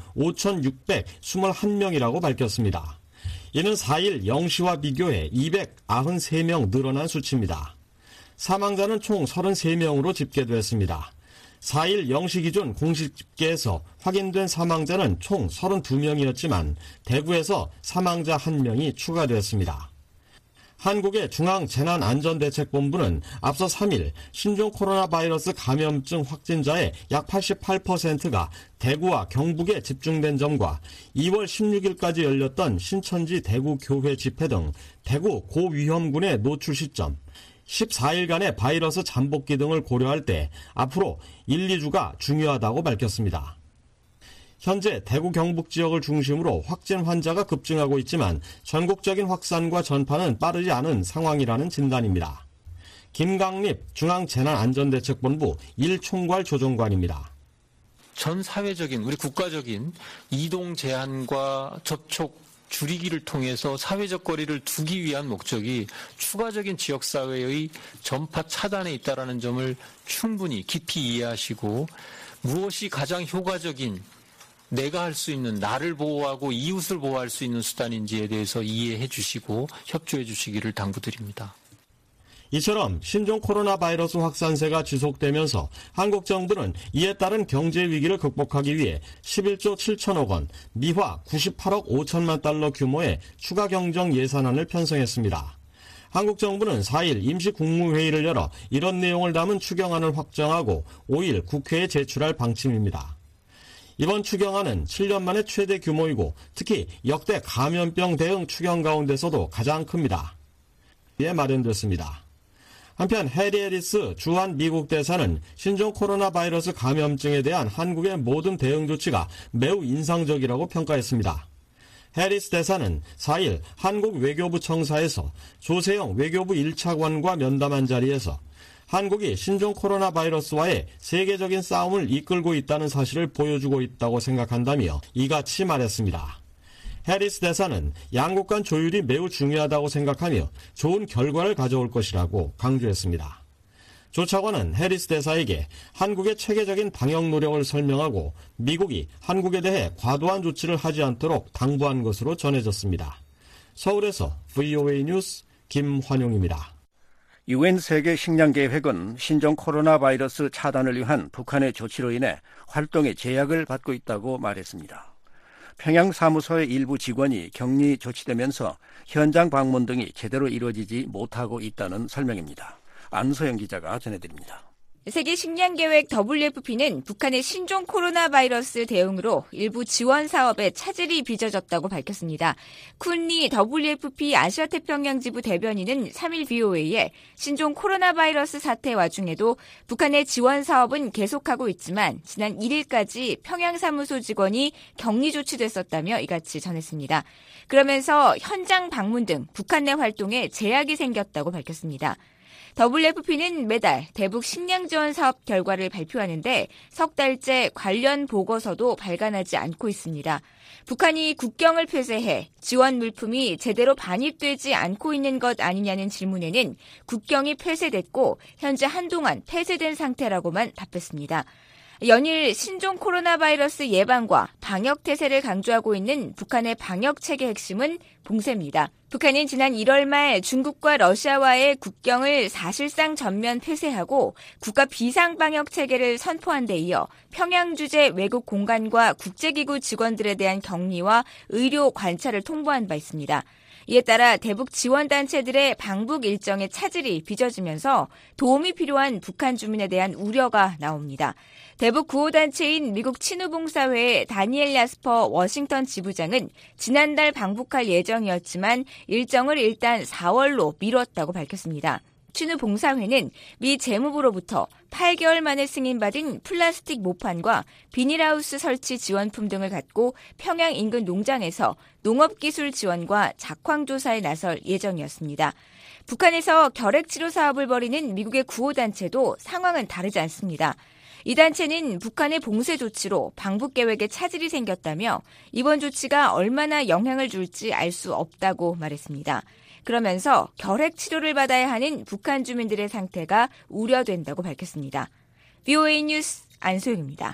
5,621명이라고 밝혔습니다. 이는 4일 0시와 비교해 293명 늘어난 수치입니다. 사망자는 총 33명으로 집계됐습니다. 4일 0시 기준 공식 집계에서 확인된 사망자는 총 32명이었지만 대구에서 사망자 1명이 추가됐습니다. 한국의 중앙재난안전대책본부는 앞서 3일 신종 코로나 바이러스 감염증 확진자의 약 88%가 대구와 경북에 집중된 점과 2월 16일까지 열렸던 신천지 대구교회 집회 등 대구 고위험군의 노출 시점, 14일간의 바이러스 잠복기 등을 고려할 때 앞으로 1, 2주가 중요하다고 밝혔습니다. 현재 대구 경북 지역을 중심으로 확진 환자가 급증하고 있지만 전국적인 확산과 전파는 빠르지 않은 상황이라는 진단입니다. 김강립 중앙재난안전대책본부 1총괄 조정관입니다. 전 사회적인 우리 국가적인 이동 제한과 접촉 줄이기를 통해서 사회적 거리를 두기 위한 목적이 추가적인 지역사회의 전파 차단에 있다는 점을 충분히 깊이 이해하시고 무엇이 가장 효과적인 내가 할 수 있는 나를 보호하고 이웃을 보호할 수 있는 수단인지에 대해서 이해해 주시고 협조해 주시기를 당부드립니다. 이처럼 신종 코로나 바이러스 확산세가 지속되면서 한국 정부는 이에 따른 경제 위기를 극복하기 위해 11조 7천억 원, 미화 98억 5천만 달러 규모의 추가 경정 예산안을 편성했습니다. 한국 정부는 4일 임시 국무회의를 열어 이런 내용을 담은 추경안을 확정하고 5일 국회에 제출할 방침입니다. 이번 추경안은 7년 만에 최대 규모이고 특히 역대 감염병 대응 추경 가운데서도 가장 큽니다. 이에 마련됐습니다. 한편 해리 해리스 주한 미국 대사는 신종 코로나 바이러스 감염증에 대한 한국의 모든 대응 조치가 매우 인상적이라고 평가했습니다. 해리스 대사는 4일 한국 외교부 청사에서 조세영 외교부 1차관과 면담한 자리에서 한국이 신종 코로나 바이러스와의 세계적인 싸움을 이끌고 있다는 사실을 보여주고 있다고 생각한다며 이같이 말했습니다. 해리스 대사는 양국 간 조율이 매우 중요하다고 생각하며 좋은 결과를 가져올 것이라고 강조했습니다. 조 차관은 해리스 대사에게 한국의 체계적인 방역 노력을 설명하고 미국이 한국에 대해 과도한 조치를 하지 않도록 당부한 것으로 전해졌습니다. 서울에서 VOA 뉴스 김환용입니다. UN 세계식량계획은 신종 코로나 바이러스 차단을 위한 북한의 조치로 인해 활동에 제약을 받고 있다고 말했습니다. 평양 사무소의 일부 직원이 격리 조치되면서 현장 방문 등이 제대로 이루어지지 못하고 있다는 설명입니다. 안소영 기자가 전해드립니다. 세계식량계획 WFP는 북한의 신종 코로나 바이러스 대응으로 일부 지원 사업에 차질이 빚어졌다고 밝혔습니다. 쿤리 WFP 아시아태평양지부 대변인은 3일 VOA에 신종 코로나 바이러스 사태 와중에도 북한의 지원 사업은 계속하고 있지만 지난 1일까지 평양 사무소 직원이 격리 조치됐었다며 이같이 전했습니다. 그러면서 현장 방문 등 북한 내 활동에 제약이 생겼다고 밝혔습니다. WFP는 매달 대북 식량 지원 사업 결과를 발표하는데 석 달째 관련 보고서도 발간하지 않고 있습니다. 북한이 국경을 폐쇄해 지원 물품이 제대로 반입되지 않고 있는 것 아니냐는 질문에는 국경이 폐쇄됐고 현재 한동안 폐쇄된 상태라고만 답했습니다. 연일 신종 코로나 바이러스 예방과 방역 태세를 강조하고 있는 북한의 방역 체계 핵심은 봉쇄입니다. 북한은 지난 1월 말 중국과 러시아와의 국경을 사실상 전면 폐쇄하고 국가 비상방역 체계를 선포한 데 이어 평양 주재 외국 공간과 국제기구 직원들에 대한 격리와 의료 관찰을 통보한 바 있습니다. 이에 따라 대북 지원단체들의 방북 일정에 차질이 빚어지면서 도움이 필요한 북한 주민에 대한 우려가 나옵니다. 대북 구호단체인 미국 친우봉사회의 다니엘 야스퍼 워싱턴 지부장은 지난달 방북할 예정이었지만 일정을 일단 4월로 미뤘다고 밝혔습니다. 친우봉사회는 미 재무부로부터 8개월 만에 승인받은 플라스틱 모판과 비닐하우스 설치 지원품 등을 갖고 평양 인근 농장에서 농업기술 지원과 작황조사에 나설 예정이었습니다. 북한에서 결핵치료 사업을 벌이는 미국의 구호단체도 상황은 다르지 않습니다. 이 단체는 북한의 봉쇄 조치로 방북 계획에 차질이 생겼다며 이번 조치가 얼마나 영향을 줄지 알 수 없다고 말했습니다. 그러면서 결핵 치료를 받아야 하는 북한 주민들의 상태가 우려된다고 밝혔습니다. VOA 뉴스 안소영입니다.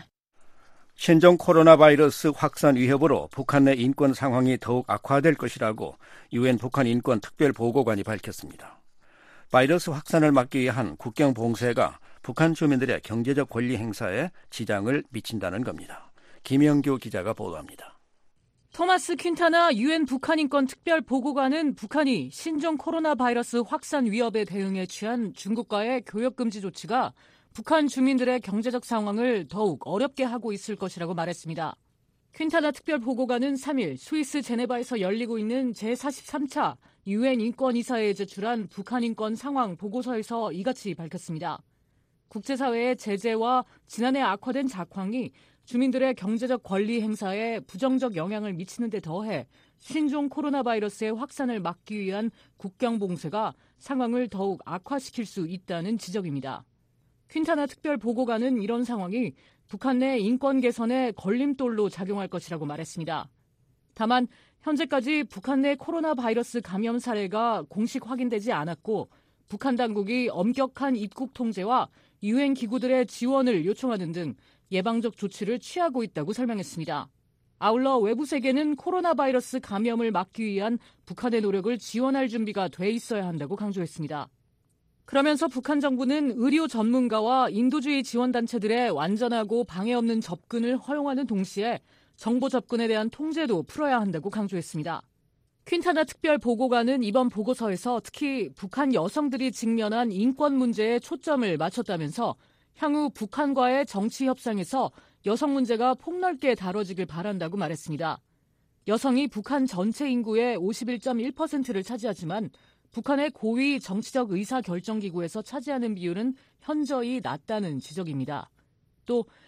신종 코로나 바이러스 확산 위협으로 북한 내 인권 상황이 더욱 악화될 것이라고 UN 북한 인권 특별보고관이 밝혔습니다. 바이러스 확산을 막기 위한 국경 봉쇄가 북한 주민들의 경제적 권리 행사에 지장을 미친다는 겁니다. 김영규 기자가 보도합니다. 토마스 퀸타나 UN 북한 인권 특별 보고관은 북한이 신종 코로나 바이러스 확산 위협에 대응해 취한 중국과의 교역 금지 조치가 북한 주민들의 경제적 상황을 더욱 어렵게 하고 있을 것이라고 말했습니다. 퀸타나 특별 보고관은 3일 스위스 제네바에서 열리고 있는 제43차 UN 인권이사회에 제출한 북한 인권 상황 보고서에서 이같이 밝혔습니다. 국제사회의 제재와 지난해 악화된 작황이 주민들의 경제적 권리 행사에 부정적 영향을 미치는 데 더해 신종 코로나 바이러스의 확산을 막기 위한 국경 봉쇄가 상황을 더욱 악화시킬 수 있다는 지적입니다. 퀸타나 특별 보고관은 이런 상황이 북한 내 인권 개선에 걸림돌로 작용할 것이라고 말했습니다. 다만 현재까지 북한 내 코로나 바이러스 감염 사례가 공식 확인되지 않았고 북한 당국이 엄격한 입국 통제와 유엔 기구들의 지원을 요청하는 등 예방적 조치를 취하고 있다고 설명했습니다. 아울러 외부 세계는 코로나 바이러스 감염을 막기 위한 북한의 노력을 지원할 준비가 돼 있어야 한다고 강조했습니다. 그러면서 북한 정부는 의료 전문가와 인도주의 지원단체들의 완전하고 방해 없는 접근을 허용하는 동시에 정보 접근에 대한 통제도 풀어야 한다고 강조했습니다. 퀸타나 특별 보고관은 이번 보고서에서 특히 북한 여성들이 직면한 인권 문제에 초점을 맞췄다면서 향후 북한과의 정치 협상에서 여성 문제가 폭넓게 다뤄지길 바란다고 말했습니다. 여성이 북한 전체 인구의 51.1%를 차지하지만 북한의 고위 정치적 의사결정기구에서 차지하는 비율은 현저히 낮다는 지적입니다. 또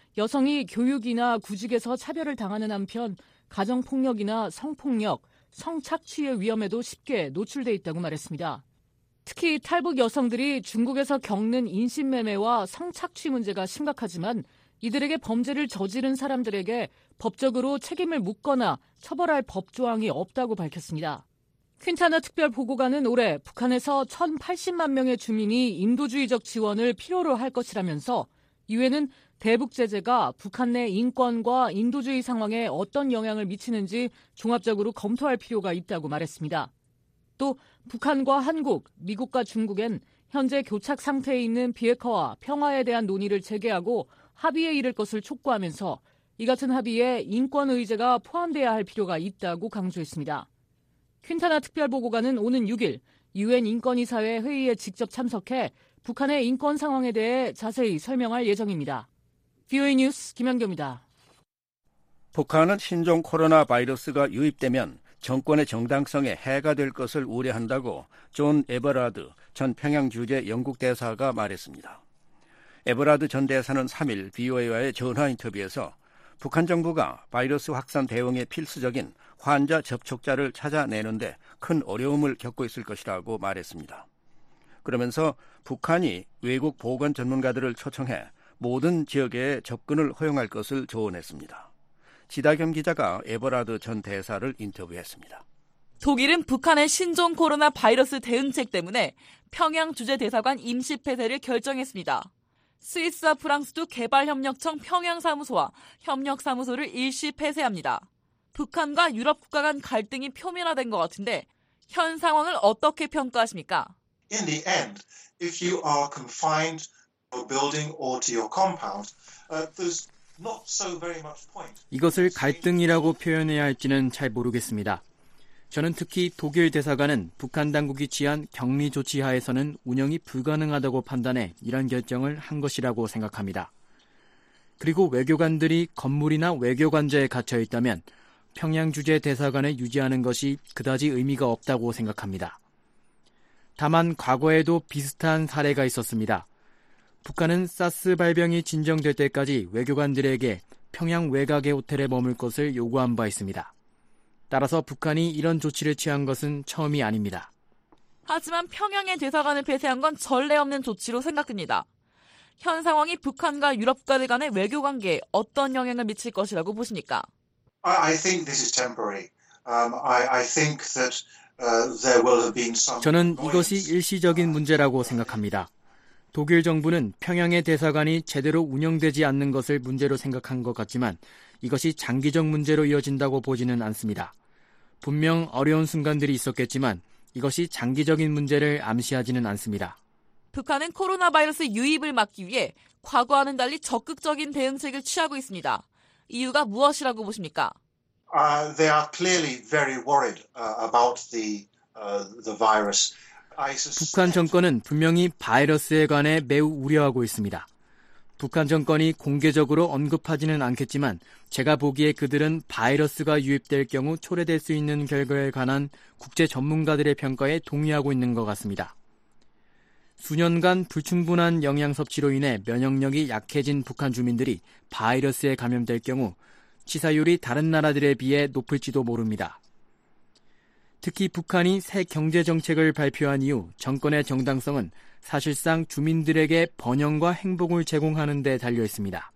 여성이 교육이나 구직에서 차별을 당하는 한편 가정폭력이나 성폭력, 성착취의 위험에도 쉽게 노출돼 있다고 말했습니다. 특히 탈북 여성들이 중국에서 겪는 인신매매와 성착취 문제가 심각하지만 이들에게 범죄를 저지른 사람들에게 법적으로 책임을 묻거나 처벌할 법조항이 없다고 밝혔습니다. 퀸타나 특별보고관은 올해 북한에서 1,080만 명의 주민이 인도주의적 지원을 필요로 할 것이라면서 유엔은 대북 제재가 북한 내 인권과 인도주의 상황에 어떤 영향을 미치는지 종합적으로 검토할 필요가 있다고 말했습니다. 또 북한과 한국, 미국과 중국엔 현재 교착 상태에 있는 비핵화와 평화에 대한 논의를 재개하고 합의에 이를 것을 촉구하면서 이 같은 합의에 인권 의제가 포함돼야 할 필요가 있다고 강조했습니다. 퀸타나 특별보고관은 오는 6일 유엔 인권이사회 회의에 직접 참석해 북한의 인권 상황에 대해 자세히 설명할 예정입니다. VOA 뉴스 김현경입니다. 북한은 신종 코로나 바이러스가 유입되면 정권의 정당성에 해가 될 것을 우려한다고 존 에버라드 전 평양주재 영국 대사가 말했습니다. 에버라드 전 대사는 3일 VOA와의 전화 인터뷰에서 북한 정부가 바이러스 확산 대응에 필수적인 환자 접촉자를 찾아내는데 큰 어려움을 겪고 있을 것이라고 말했습니다. 그러면서 북한이 외국 보건 전문가들을 초청해 모든 지역에 접근을 허용할 것을 조언했습니다. 지다겸 기자가 에버라드 전 대사를 인터뷰했습니다. 독일은 북한의 신종 코로나 바이러스 대응책 때문에 평양 주재대사관 임시 폐쇄를 결정했습니다. 스위스와 프랑스도 개발협력청 평양사무소와 협력사무소를 일시 폐쇄합니다. 북한과 유럽 국가 간 갈등이 표면화된 것 같은데 현 상황을 어떻게 평가하십니까? In the end, if you are confined to a building or to your compound, there's not so very much point. 이것을 갈등이라고 표현해야 할지는 잘 모르겠습니다. 저는 특히 독일 대사관은 북한 당국이 취한 격리 조치 하에서는 운영이 불가능하다고 판단해 이런 결정을 한 것이라고 생각합니다. 그리고 외교관들이 건물이나 외교관저에 갇혀 있다면 평양 주재 대사관에 유지하는 것이 그다지 의미가 없다고 생각합니다. 다만 과거에도 비슷한 사례가 있었습니다. 북한은 사스 발병이 진정될 때까지 외교관들에게 평양 외곽의 호텔에 머물 것을 요구한 바 있습니다. 따라서 북한이 이런 조치를 취한 것은 처음이 아닙니다. 하지만 평양의 대사관을 폐쇄한 건 전례 없는 조치로 생각됩니다. 현 상황이 북한과 유럽 국가들 간의 외교 관계에 어떤 영향을 미칠 것이라고 보십니까? I think this is temporary. I think that there will have been some. 저는 이것이 일시적인 문제라고 생각합니다. 독일 정부는 평양의 대사관이 제대로 운영되지 않는 것을 문제로 생각한 것 같지만 이것이 장기적 문제로 이어진다고 보지는 않습니다. 분명 어려운 순간들이 있었겠지만 이것이 장기적인 문제를 암시하지는 않습니다. 북한은 코로나 바이러스 유입을 막기 위해 과거와는 달리 적극적인 대응책을 취하고 있습니다. 이유가 무엇이라고 보십니까? They are clearly very worried about the virus. 북한 정권은 분명히 바이러스에 관해 매우 우려하고 있습니다. 북한 정권이 공개적으로 언급하지는 않겠지만 제가 보기에 그들은 바이러스가 유입될 경우 초래될 수 있는 결과에 관한 국제 전문가들의 평가에 동의하고 있는 것 같습니다. 수년간 불충분한 영양 섭취로 인해 면역력이 약해진 북한 주민들이 바이러스에 감염될 경우 치사율이 다른 나라들에 비해 높을지도 모릅니다. 특히 북한이 새 경제정책을 발표한 이후 정권의 정당성은 사실상 주민들에게 번영과 행복을 제공하는 데 달려 있습니다.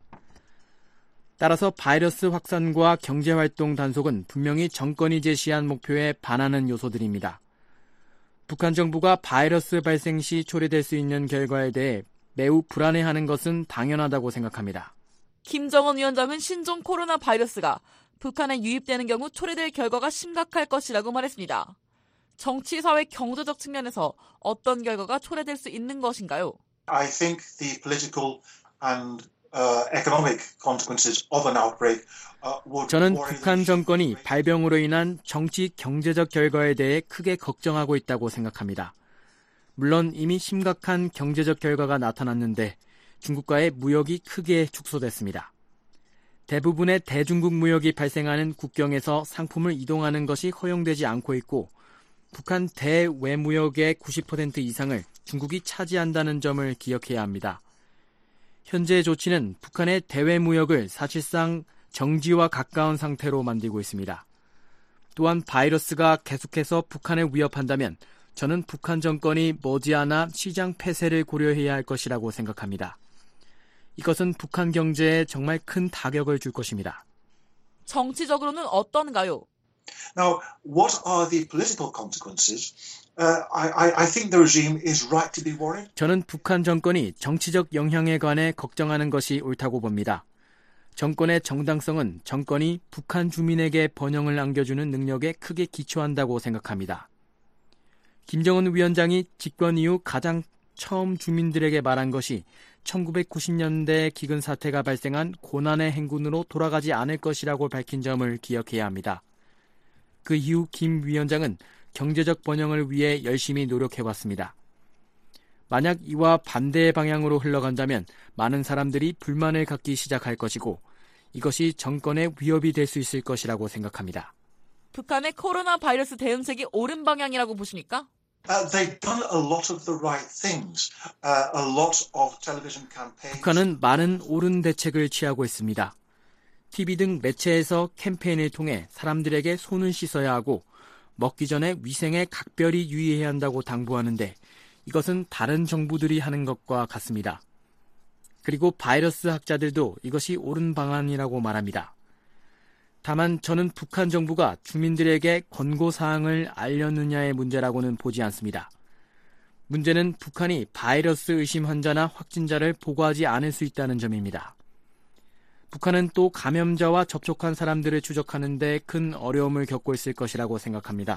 따라서 바이러스 확산과 경제활동 단속은 분명히 정권이 제시한 목표에 반하는 요소들입니다. 북한 정부가 바이러스 발생 시 초래될 수 있는 결과에 대해 매우 불안해하는 것은 당연하다고 생각합니다. 김정은 위원장은 신종 코로나 바이러스가 북한에 유입되는 경우 초래될 결과가 심각할 것이라고 말했습니다. 정치, 사회, 경제적 측면에서 어떤 결과가 초래될 수 있는 것인가요? I think the political and economic consequences of an outbreak would. 저는 북한 정권이 발병으로 인한 정치, 경제적 결과에 대해 크게 걱정하고 있다고 생각합니다. 물론 이미 심각한 경제적 결과가 나타났는데 중국과의 무역이 크게 축소됐습니다. 대부분의 대중국 무역이 발생하는 국경에서 상품을 이동하는 것이 허용되지 않고 있고 북한 대외무역의 90% 이상을 중국이 차지한다는 점을 기억해야 합니다. 현재의 조치는 북한의 대외 무역을 사실상 정지와 가까운 상태로 만들고 있습니다. 또한 바이러스가 계속해서 북한을 위협한다면 저는 북한 정권이 머지않아 시장 폐쇄를 고려해야 할 것이라고 생각합니다. 이것은 북한 경제에 정말 큰 타격을 줄 것입니다. 정치적으로는 어떤가요? Now, what are the political consequences? I think the regime is right to be worried. 저는 북한 정권이 정치적 영향에 관해 걱정하는 것이 옳다고 봅니다. 정권의 정당성은 정권이 북한 주민에게 번영을 안겨주는 능력에 크게 기초한다고 생각합니다. 김정은 위원장이 집권 이후 가장 처음 주민들에게 말한 것이 1990년대 기근 사태가 발생한 고난의 행군으로 돌아가지 않을 것이라고 밝힌 점을 기억해야 합니다. 그 이후 김 위원장은 경제적 번영을 위해 열심히 노력해왔습니다. 만약 이와 반대의 방향으로 흘러간다면 많은 사람들이 불만을 갖기 시작할 것이고 이것이 정권의 위협이 될 수 있을 것이라고 생각합니다. 북한의 코로나 바이러스 대응책이 옳은 방향이라고 보십니까? They've done a lot of the right things. A lot of television campaigns. 북한은 많은 옳은 대책을 취하고 있습니다. TV 등 매체에서 캠페인을 통해 사람들에게 손을 씻어야 하고 먹기 전에 위생에 각별히 유의해야 한다고 당부하는데 이것은 다른 정부들이 하는 것과 같습니다. 그리고 바이러스 학자들도 이것이 옳은 방안이라고 말합니다. 다만 저는 북한 정부가 주민들에게 권고사항을 알렸느냐의 문제라고는 보지 않습니다. 문제는 북한이 바이러스 의심 환자나 확진자를 보고하지 않을 수 있다는 점입니다. 북한은 또 감염자와 접촉한 사람들을 추적하는 데 큰 어려움을 겪고 있을 것이라고 생각합니다.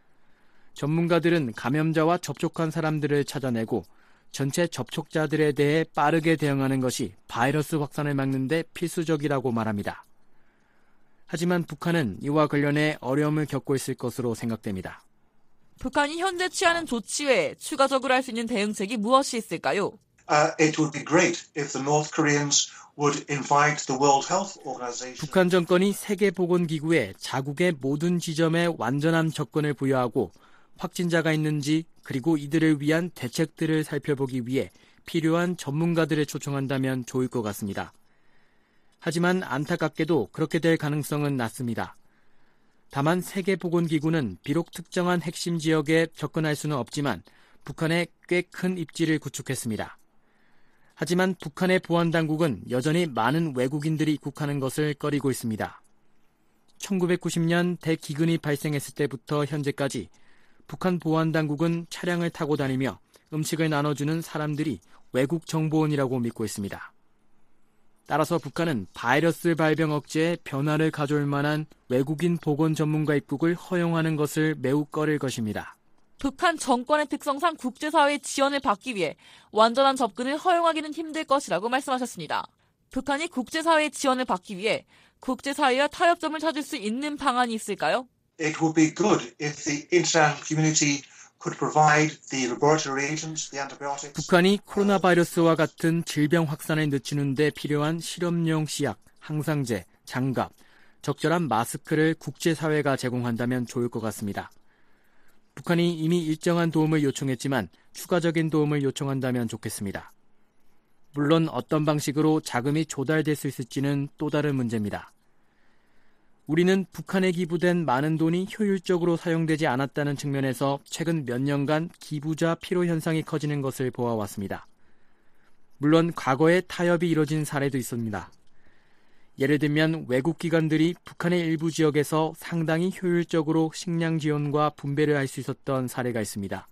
전문가들은 감염자와 접촉한 사람들을 찾아내고 전체 접촉자들에 대해 빠르게 대응하는 것이 바이러스 확산을 막는 데 필수적이라고 말합니다. 하지만 북한은 이와 관련해 어려움을 겪고 있을 것으로 생각됩니다. 북한이 현재 취하는 조치 외에 추가적으로 할 수 있는 대응책이 무엇이 있을까요? It would be great if the North Koreans would invite the World Health Organization. 북한 정권이 세계보건기구에 자국의 모든 지점에 완전한 접근을 부여하고 확진자가 있는지 그리고 이들을 위한 대책들을 살펴보기 위해 필요한 전문가들을 초청한다면 좋을 것 같습니다. 하지만 안타깝게도 그렇게 될 가능성은 낮습니다. 다만 세계보건기구는 비록 특정한 핵심 지역에 접근할 수는 없지만 북한에 꽤 큰 입지를 구축했습니다. 하지만 북한의 보안당국은 여전히 많은 외국인들이 입국하는 것을 꺼리고 있습니다. 1990년 대기근이 발생했을 때부터 현재까지 북한 보안당국은 차량을 타고 다니며 음식을 나눠주는 사람들이 외국 정보원이라고 믿고 있습니다. 따라서 북한은 바이러스 발병 억제에 변화를 가져올 만한 외국인 보건 전문가 입국을 허용하는 것을 매우 꺼릴 것입니다. 북한 정권의 특성상 국제사회의 지원을 받기 위해 완전한 접근을 허용하기는 힘들 것이라고 말씀하셨습니다. 북한이 국제사회의 지원을 받기 위해 국제사회와 타협점을 찾을 수 있는 방안이 있을까요? It would be good if the international community could provide the laboratory agents, the antibiotics. 북한이 코로나 바이러스와 같은 질병 확산을 늦추는 데 필요한 실험용 시약, 항상제, 장갑, 적절한 마스크를 국제사회가 제공한다면 좋을 것 같습니다. 북한이 이미 일정한 도움을 요청했지만 추가적인 도움을 요청한다면 좋겠습니다. 물론 어떤 방식으로 자금이 조달될 수 있을지는 또 다른 문제입니다. 우리는 북한에 기부된 많은 돈이 효율적으로 사용되지 않았다는 측면에서 최근 몇 년간 기부자 피로 현상이 커지는 것을 보아왔습니다. 물론 과거에 타협이 이뤄진 사례도 있습니다. 예를 들면 외국 기관들이 북한의 일부 지역에서 상당히 효율적으로 식량 지원과 분배를 할 수 있었던 사례가 있습니다.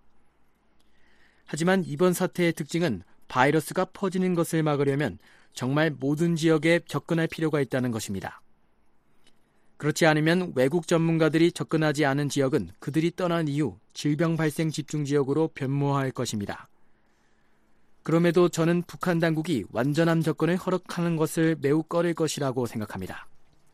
하지만 이번 사태의 특징은 바이러스가 퍼지는 것을 막으려면 정말 모든 지역에 접근할 필요가 있다는 것입니다. 그렇지 않으면 외국 전문가들이 접근하지 않은 지역은 그들이 떠난 이후 질병 발생 집중 지역으로 변모할 것입니다. 그럼에도 저는 북한 당국이 완전한 접근을 허락하는 것을 매우 꺼릴 것이라고 생각합니다.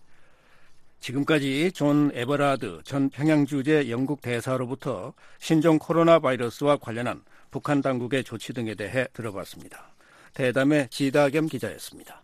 지금까지 존 에버라드 전 평양주재 영국 대사로부터 신종 코로나 바이러스와 관련한 북한 당국의 조치 등에 대해 들어봤습니다. 대담의 지다겸 기자였습니다.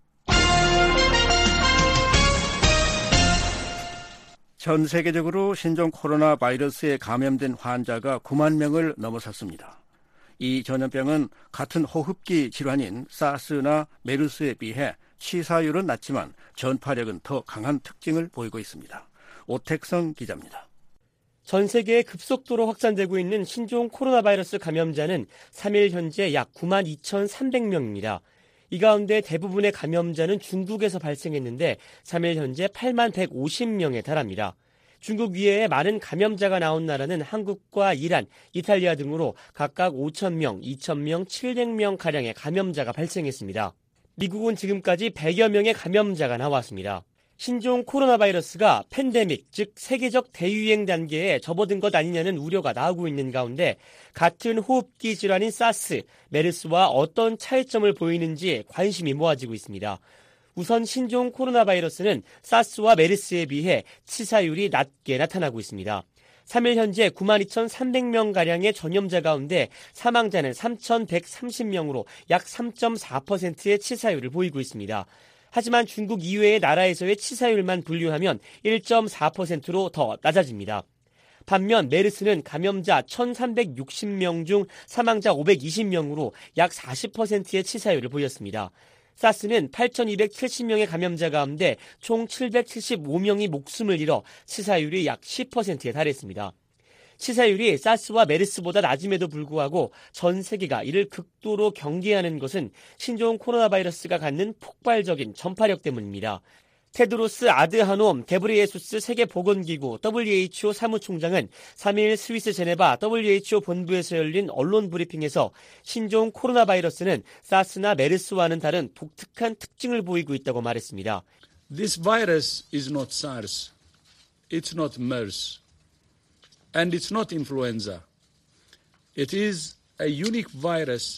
전 세계적으로 신종 코로나 바이러스에 감염된 환자가 9만 명을 넘어섰습니다. 이 전염병은 같은 호흡기 질환인 사스나 메르스에 비해 치사율은 낮지만 전파력은 더 강한 특징을 보이고 있습니다. 오택성 기자입니다. 전 세계에 급속도로 확산되고 있는 신종 코로나 바이러스 감염자는 3일 현재 약 92,300명입니다. 이 가운데 대부분의 감염자는 중국에서 발생했는데 3일 현재 8150명에 달합니다. 중국 이외에 많은 감염자가 나온 나라는 한국과 이란, 이탈리아 등으로 각각 5,000명, 2,000명, 700명가량의 감염자가 발생했습니다. 미국은 지금까지 100여 명의 감염자가 나왔습니다. 신종 코로나 바이러스가 팬데믹, 즉 세계적 대유행 단계에 접어든 것 아니냐는 우려가 나오고 있는 가운데 같은 호흡기 질환인 사스, 메르스와 어떤 차이점을 보이는지 관심이 모아지고 있습니다. 우선 신종 코로나 바이러스는 사스와 메르스에 비해 치사율이 낮게 나타나고 있습니다. 3일 현재 92,300명가량의 전염자 가운데 사망자는 3,130명으로 약 3.4%의 치사율을 보이고 있습니다. 하지만 중국 이외의 나라에서의 치사율만 분류하면 1.4%로 더 낮아집니다. 반면 메르스는 감염자 1,360명 중 사망자 520명으로 약 40%의 치사율을 보였습니다. 사스는 8,270명의 감염자 가운데 총 775명이 목숨을 잃어 치사율이 약 10%에 달했습니다. 치사율이 사스와 메르스보다 낮음에도 불구하고 전 세계가 이를 극도로 경계하는 것은 신종 코로나 바이러스가 갖는 폭발적인 전파력 때문입니다. 테드로스 아드하놈 게브리예수스 세계보건기구 WHO 사무총장은 3일 스위스 제네바 WHO 본부에서 열린 언론 브리핑에서 신종 코로나 바이러스는 사스나 메르스와는 다른 독특한 특징을 보이고 있다고 말했습니다. This virus is not SARS. It's not MERS. And it's not influenza. It is a unique virus.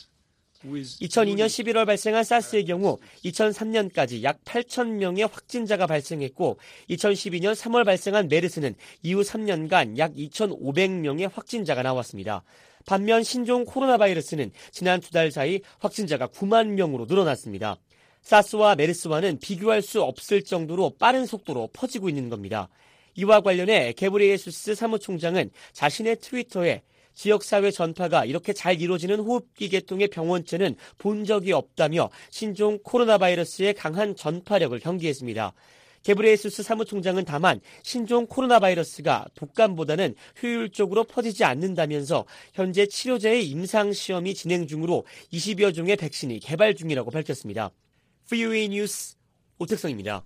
2002년 11월 발생한 사스의 경우 2003년까지 약 8,000명의 확진자가 발생했고 2012년 3월 발생한 메르스는 이후 3년간 약 2,500명의 확진자가 나왔습니다. 반면 신종 코로나 바이러스는 지난 2달 사이 확진자가 9만 명으로 늘어났습니다. 사스와 메르스와는 비교할 수 없을 정도로 빠른 속도로 퍼지고 있는 겁니다. 이와 관련해 게브리예수스 사무총장은 자신의 트위터에 지역사회 전파가 이렇게 잘 이루어지는 호흡기 계통의 병원체는 본 적이 없다며 신종 코로나 바이러스의 강한 전파력을 경기했습니다. 게브리예수스 사무총장은 다만 신종 코로나 바이러스가 독감보다는 효율적으로 퍼지지 않는다면서 현재 치료제의 임상시험이 진행 중으로 20여 종의 백신이 개발 중이라고 밝혔습니다. VOA 뉴스 오택성입니다.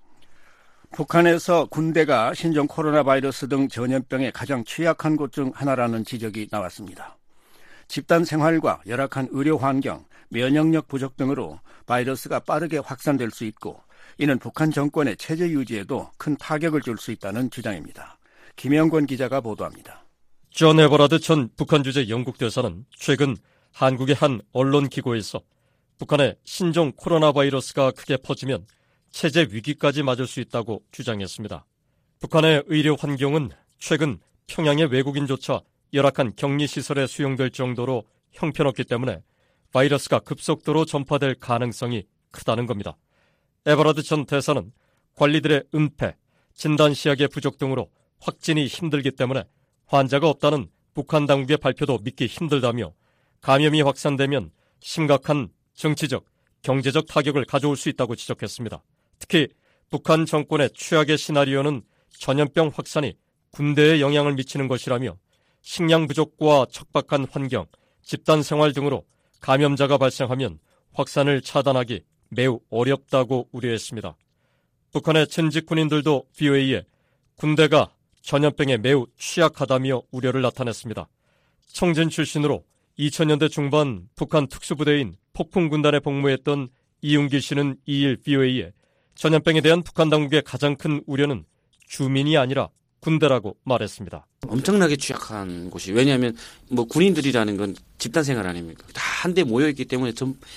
북한에서 군대가 신종 코로나 바이러스 등 전염병에 가장 취약한 곳 중 하나라는 지적이 나왔습니다. 집단 생활과 열악한 의료 환경, 면역력 부족 등으로 바이러스가 빠르게 확산될 수 있고 이는 북한 정권의 체제 유지에도 큰 타격을 줄 수 있다는 주장입니다. 김영권 기자가 보도합니다. 존 에버라드 전 북한 주재 영국 대사는 최근 한국의 한 언론 기고에서 북한의 신종 코로나 바이러스가 크게 퍼지면 체제 위기까지 맞을 수 있다고 주장했습니다. 북한의 의료 환경은 최근 평양의 외국인조차 열악한 격리시설에 수용될 정도로 형편없기 때문에 바이러스가 급속도로 전파될 가능성이 크다는 겁니다. 에버라드 전 대사는 관리들의 은폐, 진단 시약의 부족 등으로 확진이 힘들기 때문에 환자가 없다는 북한 당국의 발표도 믿기 힘들다며 감염이 확산되면 심각한 정치적, 경제적 타격을 가져올 수 있다고 지적했습니다. 특히 북한 정권의 최악의 시나리오는 전염병 확산이 군대에 영향을 미치는 것이라며 식량 부족과 척박한 환경, 집단 생활 등으로 감염자가 발생하면 확산을 차단하기 매우 어렵다고 우려했습니다. 북한의 전직 군인들도 VOA에 군대가 전염병에 매우 취약하다며 우려를 나타냈습니다. 청진 출신으로 2000년대 중반 북한 특수부대인 폭풍군단에 복무했던 이웅기 씨는 2일 VOA에 전염병에 대한 북한 당국의 가장 큰 우려는 주민이 아니라 군대라고 말했습니다. 엄청나게 취약한 곳이, 왜냐하면 뭐 군인들이라는 건 집단 생활 아닙니까? 다 한데 모여 있기 때문에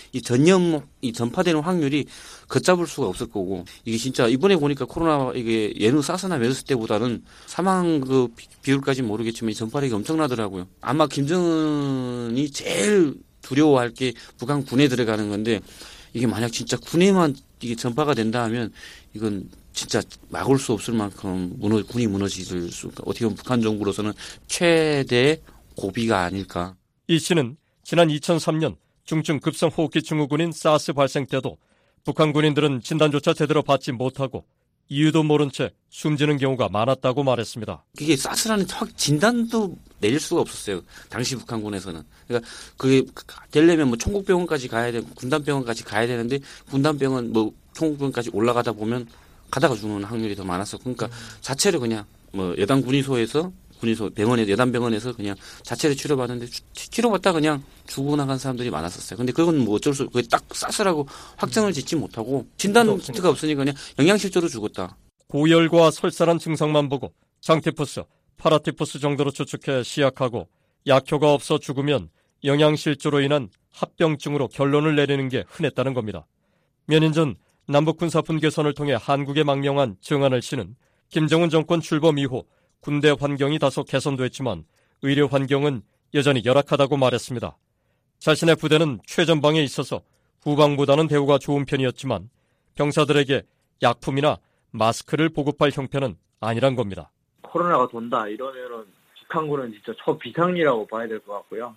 이 전파되는 확률이 걷잡을 수가 없을 거고, 이게 진짜 이번에 보니까 코로나 이게 예는 사스나 메르스 때보다는 사망 그 비율까지 모르겠지만 이 전파력이 엄청나더라고요. 아마 김정은이 제일 두려워할 게 북한 군에 들어가는 건데, 이게 만약 진짜 군에만 이게 전파가 된다 하면 이건 진짜 막을 수 없을 만큼 군이 무너질 수, 어떻게 보면 북한 정부로서는 최대 고비가 아닐까. 이 씨는 지난 2003년 중증 급성 호흡기 증후군인 사스 발생 때도 북한 군인들은 진단조차 제대로 받지 못하고 이유도 모른 채 숨지는 경우가 많았다고 말했습니다. 이게 사스라는 진단도 내릴 수가 없었어요. 당시 북한군에서는. 그러니까 그게 되려면 뭐 총국병원까지 가야 되고 군단병원까지 가야 되는데 군단병원 뭐 총국병원까지 올라가다 보면 가다가 죽는 확률이 더 많았어. 그러니까 자체로 그냥 뭐 여단 군의소에서 병원에 여단 병원에서 그냥 자체로 치료받는데 치료받다 그냥 죽고 나간 사람들이 많았었어요. 근데 그건 뭐 어쩔 수 그게 딱 사스라고 확정을 짓지 못하고 진단 키트가 없으니까 그냥 영양실조로 죽었다. 고열과 설사란 증상만 보고 장티푸스, 파라티푸스 정도로 추측해 시약하고 약효가 없어 죽으면 영양실조로 인한 합병증으로 결론을 내리는 게 흔했다는 겁니다. 몇 년 전 남북 군사 분계선을 통해 한국에 망명한 정한을 씨는 김정은 정권 출범 이후 군대 환경이 다소 개선됐지만 의료 환경은 여전히 열악하다고 말했습니다. 자신의 부대는 최전방에 있어서 후방보다는 대우가 좋은 편이었지만 병사들에게 약품이나 마스크를 보급할 형편은 아니란 겁니다. 코로나가 돈다 이러면은 북한군은 진짜 초비상이라고 봐야 될 것 같고요.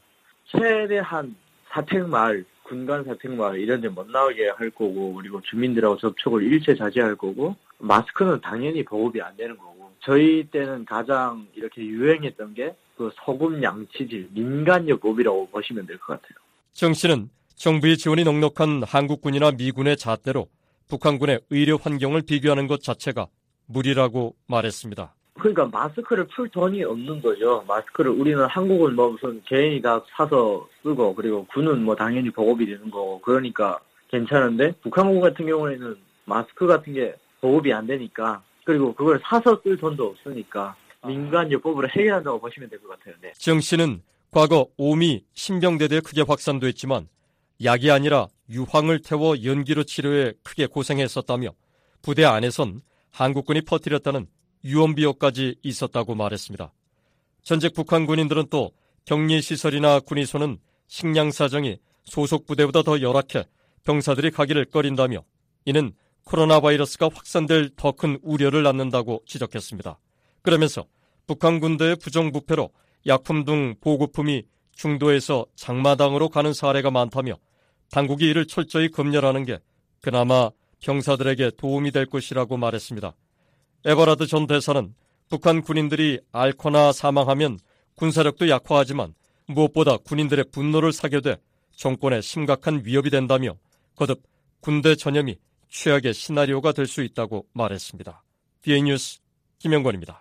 최대한 사택마을, 군간 사택마을 이런 데 못 나오게 할 거고 그리고 주민들하고 접촉을 일체 자제할 거고 마스크는 당연히 보급이 안 되는 거고 저희 때는 가장 이렇게 유행했던 게 그 소금 양치질, 민간요법이라고 보시면 될 것 같아요. 정 씨는 정부의 지원이 넉넉한 한국군이나 미군의 잣대로 북한군의 의료 환경을 비교하는 것 자체가 무리라고 말했습니다. 그러니까 마스크를 풀 돈이 없는 거죠. 마스크를 우리는 한국은 뭐 무슨 개인이 다 사서 쓰고 그리고 군은 뭐 당연히 보급이 되는 거고 그러니까 괜찮은데 북한군 같은 경우에는 마스크 같은 게 보급이 안 되니까 그리고 그걸 사서 쓸 돈도 없으니까 민간요법으로 해결한다고 보시면 될 것 같아요. 네. 정 씨는 과거 오미 신병대대에 크게 확산됐지만 약이 아니라 유황을 태워 연기로 치료해 크게 고생했었다며 부대 안에선 한국군이 퍼뜨렸다는 유언비어까지 있었다고 말했습니다. 전직 북한 군인들은 또 격리시설이나 군의소는 식량 사정이 소속 부대보다 더 열악해 병사들이 가기를 꺼린다며 이는 코로나 바이러스가 확산될 더 큰 우려를 낳는다고 지적했습니다. 그러면서 북한 군대의 부정부패로 약품 등 보급품이 중도에서 장마당으로 가는 사례가 많다며 당국이 이를 철저히 검열하는 게 그나마 병사들에게 도움이 될 것이라고 말했습니다. 에버라드 전 대사는 북한 군인들이 앓거나 사망하면 군사력도 약화하지만 무엇보다 군인들의 분노를 사게 돼 정권에 심각한 위협이 된다며 거듭 군대 전염이 최악의 시나리오가 될 수 있다고 말했습니다. DA뉴스 김영권입니다.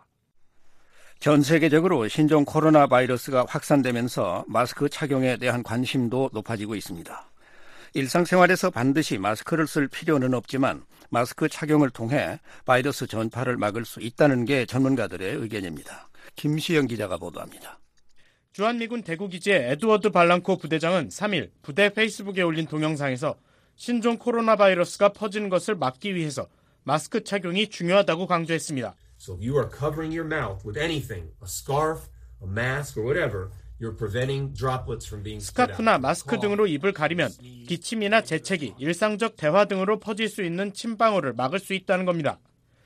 전 세계적으로 신종 코로나 바이러스가 확산되면서 마스크 착용에 대한 관심도 높아지고 있습니다. 일상생활에서 반드시 마스크를 쓸 필요는 없지만 마스크 착용을 통해 바이러스 전파를 막을 수 있다는 게 전문가들의 의견입니다. 김시영 기자가 보도합니다. 주한미군 대구기지의 에드워드 발랑코 부대장은 3일 부대 페이스북에 올린 동영상에서 신종 코로나 바이러스가 퍼지는 것을 막기 위해서 마스크 착용이 중요하다고 강조했습니다. So if you are covering your mouth with anything, a scarf, a mask, or whatever, you're preventing droplets from being spit out. 스카프나 마스크 등으로 입을 가리면 기침이나 재채기, 일상적 대화 등으로 퍼질 수 있는 침방울을 막을 수 있다는 겁니다.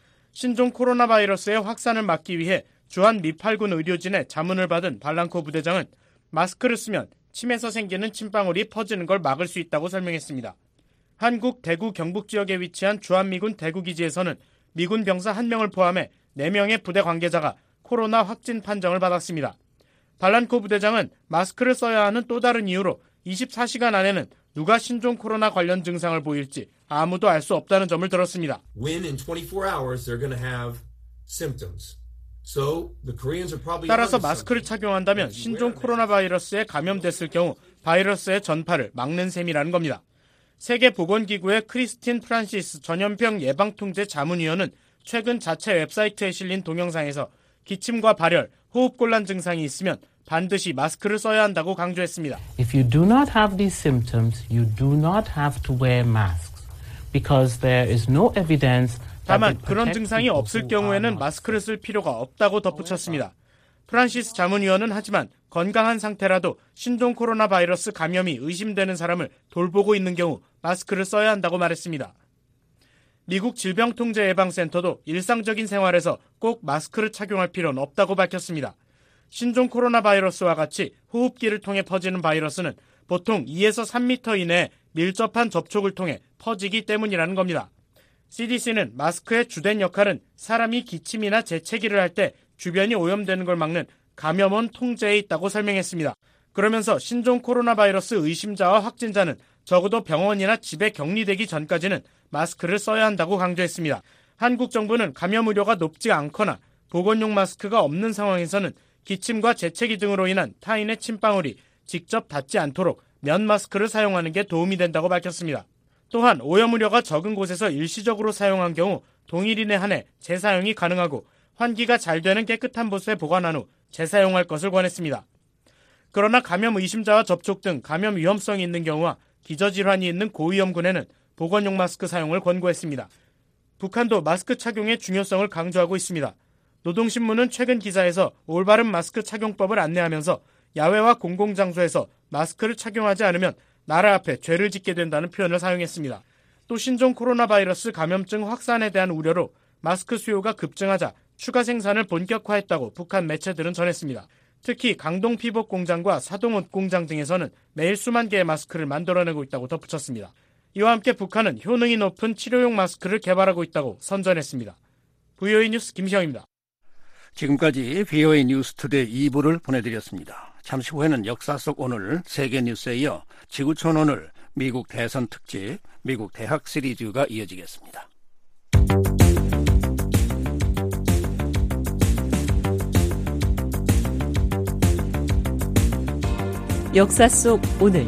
신종 코로나 바이러스의 확산을 막기 위해 주한 미8군 의료진의 자문을 받은 발랑코 부대장은 마스크를 쓰면 침에서 생기는 침방울이 퍼지는 걸 막을 수 있다고 설명했습니다. 한국 대구 경북 지역에 위치한 주한미군 대구기지에서는 미군 병사 1명을 포함해 4명의 부대 관계자가 코로나 확진 판정을 받았습니다. 발란코 부대장은 마스크를 써야 하는 또 다른 이유로 24시간 안에는 누가 신종 코로나 관련 증상을 보일지 아무도 알 수 없다는 점을 들었습니다. When in 24 hours they're going to have symptoms. So the Koreans are probably 따라서 마스크를 착용한다면 신종 코로나 바이러스에 감염됐을 경우 바이러스의 전파를 막는 셈이라는 겁니다. 세계보건기구의 크리스틴 프란시스 전염병 예방통제 자문위원은 최근 자체 웹사이트에 실린 동영상에서 기침과 발열, 호흡곤란 증상이 있으면 반드시 마스크를 써야 한다고 강조했습니다. If you do not have these symptoms, you do not have to wear masks because there is no evidence. 다만 그런 증상이 없을 경우에는 마스크를 쓸 필요가 없다고 덧붙였습니다. 프란시스 자문위원은 하지만 건강한 상태라도 신종 코로나 바이러스 감염이 의심되는 사람을 돌보고 있는 경우 마스크를 써야 한다고 말했습니다. 미국 질병통제예방센터도 일상적인 생활에서 꼭 마스크를 착용할 필요는 없다고 밝혔습니다. 신종 코로나 바이러스와 같이 호흡기를 통해 퍼지는 바이러스는 보통 2에서 3m 이내에 밀접한 접촉을 통해 퍼지기 때문이라는 겁니다. CDC는 마스크의 주된 역할은 사람이 기침이나 재채기를 할 때 주변이 오염되는 걸 막는 감염원 통제에 있다고 설명했습니다. 그러면서 신종 코로나 바이러스 의심자와 확진자는 적어도 병원이나 집에 격리되기 전까지는 마스크를 써야 한다고 강조했습니다. 한국 정부는 감염 우려가 높지 않거나 보건용 마스크가 없는 상황에서는 기침과 재채기 등으로 인한 타인의 침방울이 직접 닿지 않도록 면 마스크를 사용하는 게 도움이 된다고 밝혔습니다. 또한 오염 우려가 적은 곳에서 일시적으로 사용한 경우 동일인에 한해 재사용이 가능하고 환기가 잘 되는 깨끗한 곳에 보관한 후 재사용할 것을 권했습니다. 그러나 감염 의심자와 접촉 등 감염 위험성이 있는 경우와 기저질환이 있는 고위험군에는 보건용 마스크 사용을 권고했습니다. 북한도 마스크 착용의 중요성을 강조하고 있습니다. 노동신문은 최근 기사에서 올바른 마스크 착용법을 안내하면서 야외와 공공장소에서 마스크를 착용하지 않으면 나라 앞에 죄를 짓게 된다는 표현을 사용했습니다. 또 신종 코로나 바이러스 감염증 확산에 대한 우려로 마스크 수요가 급증하자 추가 생산을 본격화했다고 북한 매체들은 전했습니다. 특히 강동 피복 공장과 사동 옷 공장 등에서는 매일 수만 개의 마스크를 만들어내고 있다고 덧붙였습니다. 이와 함께 북한은 효능이 높은 치료용 마스크를 개발하고 있다고 선전했습니다. VOA 뉴스 김시영입니다. 지금까지 VOA 뉴스 투데이 2부를 보내드렸습니다. 잠시 후에는 역사 속 오늘 세계 뉴스에 이어 지구촌 오늘 미국 대선 특집 미국 대학 시리즈가 이어지겠습니다. 역사 속 오늘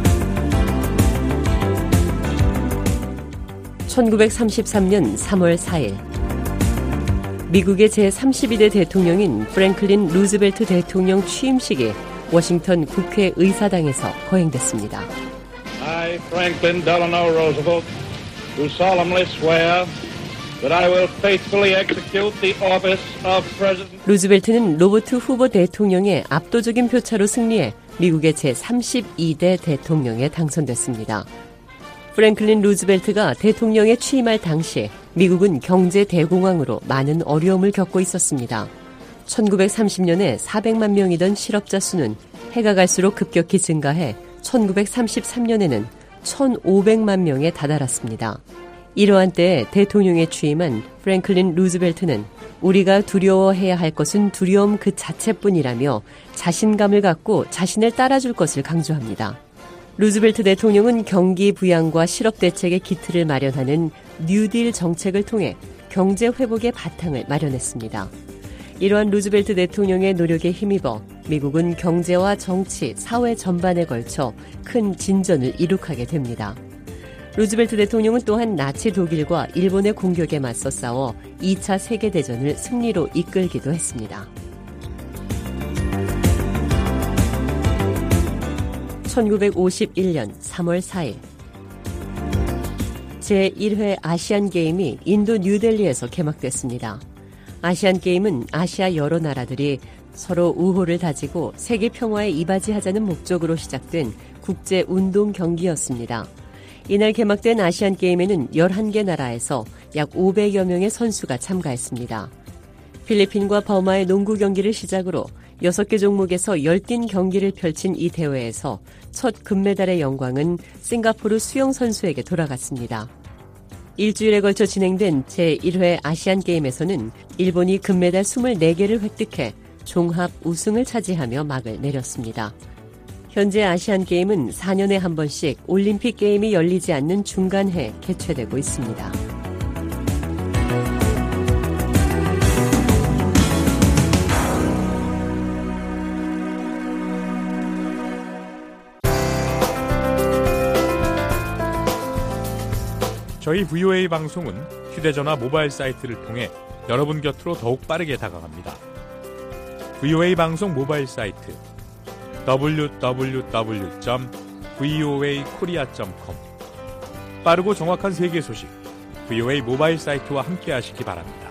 1933년 3월 4일 미국의 제32대 대통령인 프랭클린 루즈벨트 대통령 취임식이 워싱턴 국회 의사당에서 거행됐습니다. I, Franklin Delano Roosevelt, do solemnly swear that I will faithfully execute the office of President. 루즈벨트는 로버트 후보 대통령의 압도적인 표차로 승리해 미국의 제32대 대통령에 당선됐습니다. 프랭클린 루즈벨트가 대통령에 취임할 당시 미국은 경제 대공황으로 많은 어려움을 겪고 있었습니다. 1930년에 400만 명이던 실업자 수는 해가 갈수록 급격히 증가해 1933년에는 1,500만 명에 다다랐습니다. 이러한 때에 대통령에 취임한 프랭클린 루즈벨트는 우리가 두려워해야 할 것은 두려움 그 자체뿐이라며 자신감을 갖고 자신을 따라줄 것을 강조합니다. 루즈벨트 대통령은 경기 부양과 실업 대책의 기틀을 마련하는 뉴딜 정책을 통해 경제 회복의 바탕을 마련했습니다. 이러한 루즈벨트 대통령의 노력에 힘입어 미국은 경제와 정치, 사회 전반에 걸쳐 큰 진전을 이룩하게 됩니다. 루즈벨트 대통령은 또한 나치 독일과 일본의 공격에 맞서 싸워 2차 세계대전을 승리로 이끌기도 했습니다. 1951년 3월 4일 제1회 아시안게임이 인도 뉴델리에서 개막됐습니다. 아시안게임은 아시아 여러 나라들이 서로 우호를 다지고 세계 평화에 이바지하자는 목적으로 시작된 국제 운동 경기였습니다. 이날 개막된 아시안게임에는 11개 나라에서 약 500여 명의 선수가 참가했습니다. 필리핀과 버마의 농구 경기를 시작으로 6개 종목에서 열띤 경기를 펼친 이 대회에서 첫 금메달의 영광은 싱가포르 수영 선수에게 돌아갔습니다. 일주일에 걸쳐 진행된 제1회 아시안게임에서는 일본이 금메달 24개를 획득해 종합 우승을 차지하며 막을 내렸습니다. 현재 아시안게임은 4년에 한 번씩 올림픽 게임이 열리지 않는 중간해 개최되고 있습니다. 저희 VOA 방송은 휴대전화 모바일 사이트를 통해 여러분 곁으로 더욱 빠르게 다가갑니다. VOA 방송 모바일 사이트 www.voakorea.com 빠르고 정확한 세계 소식 VOA 모바일 사이트와 함께 하시기 바랍니다.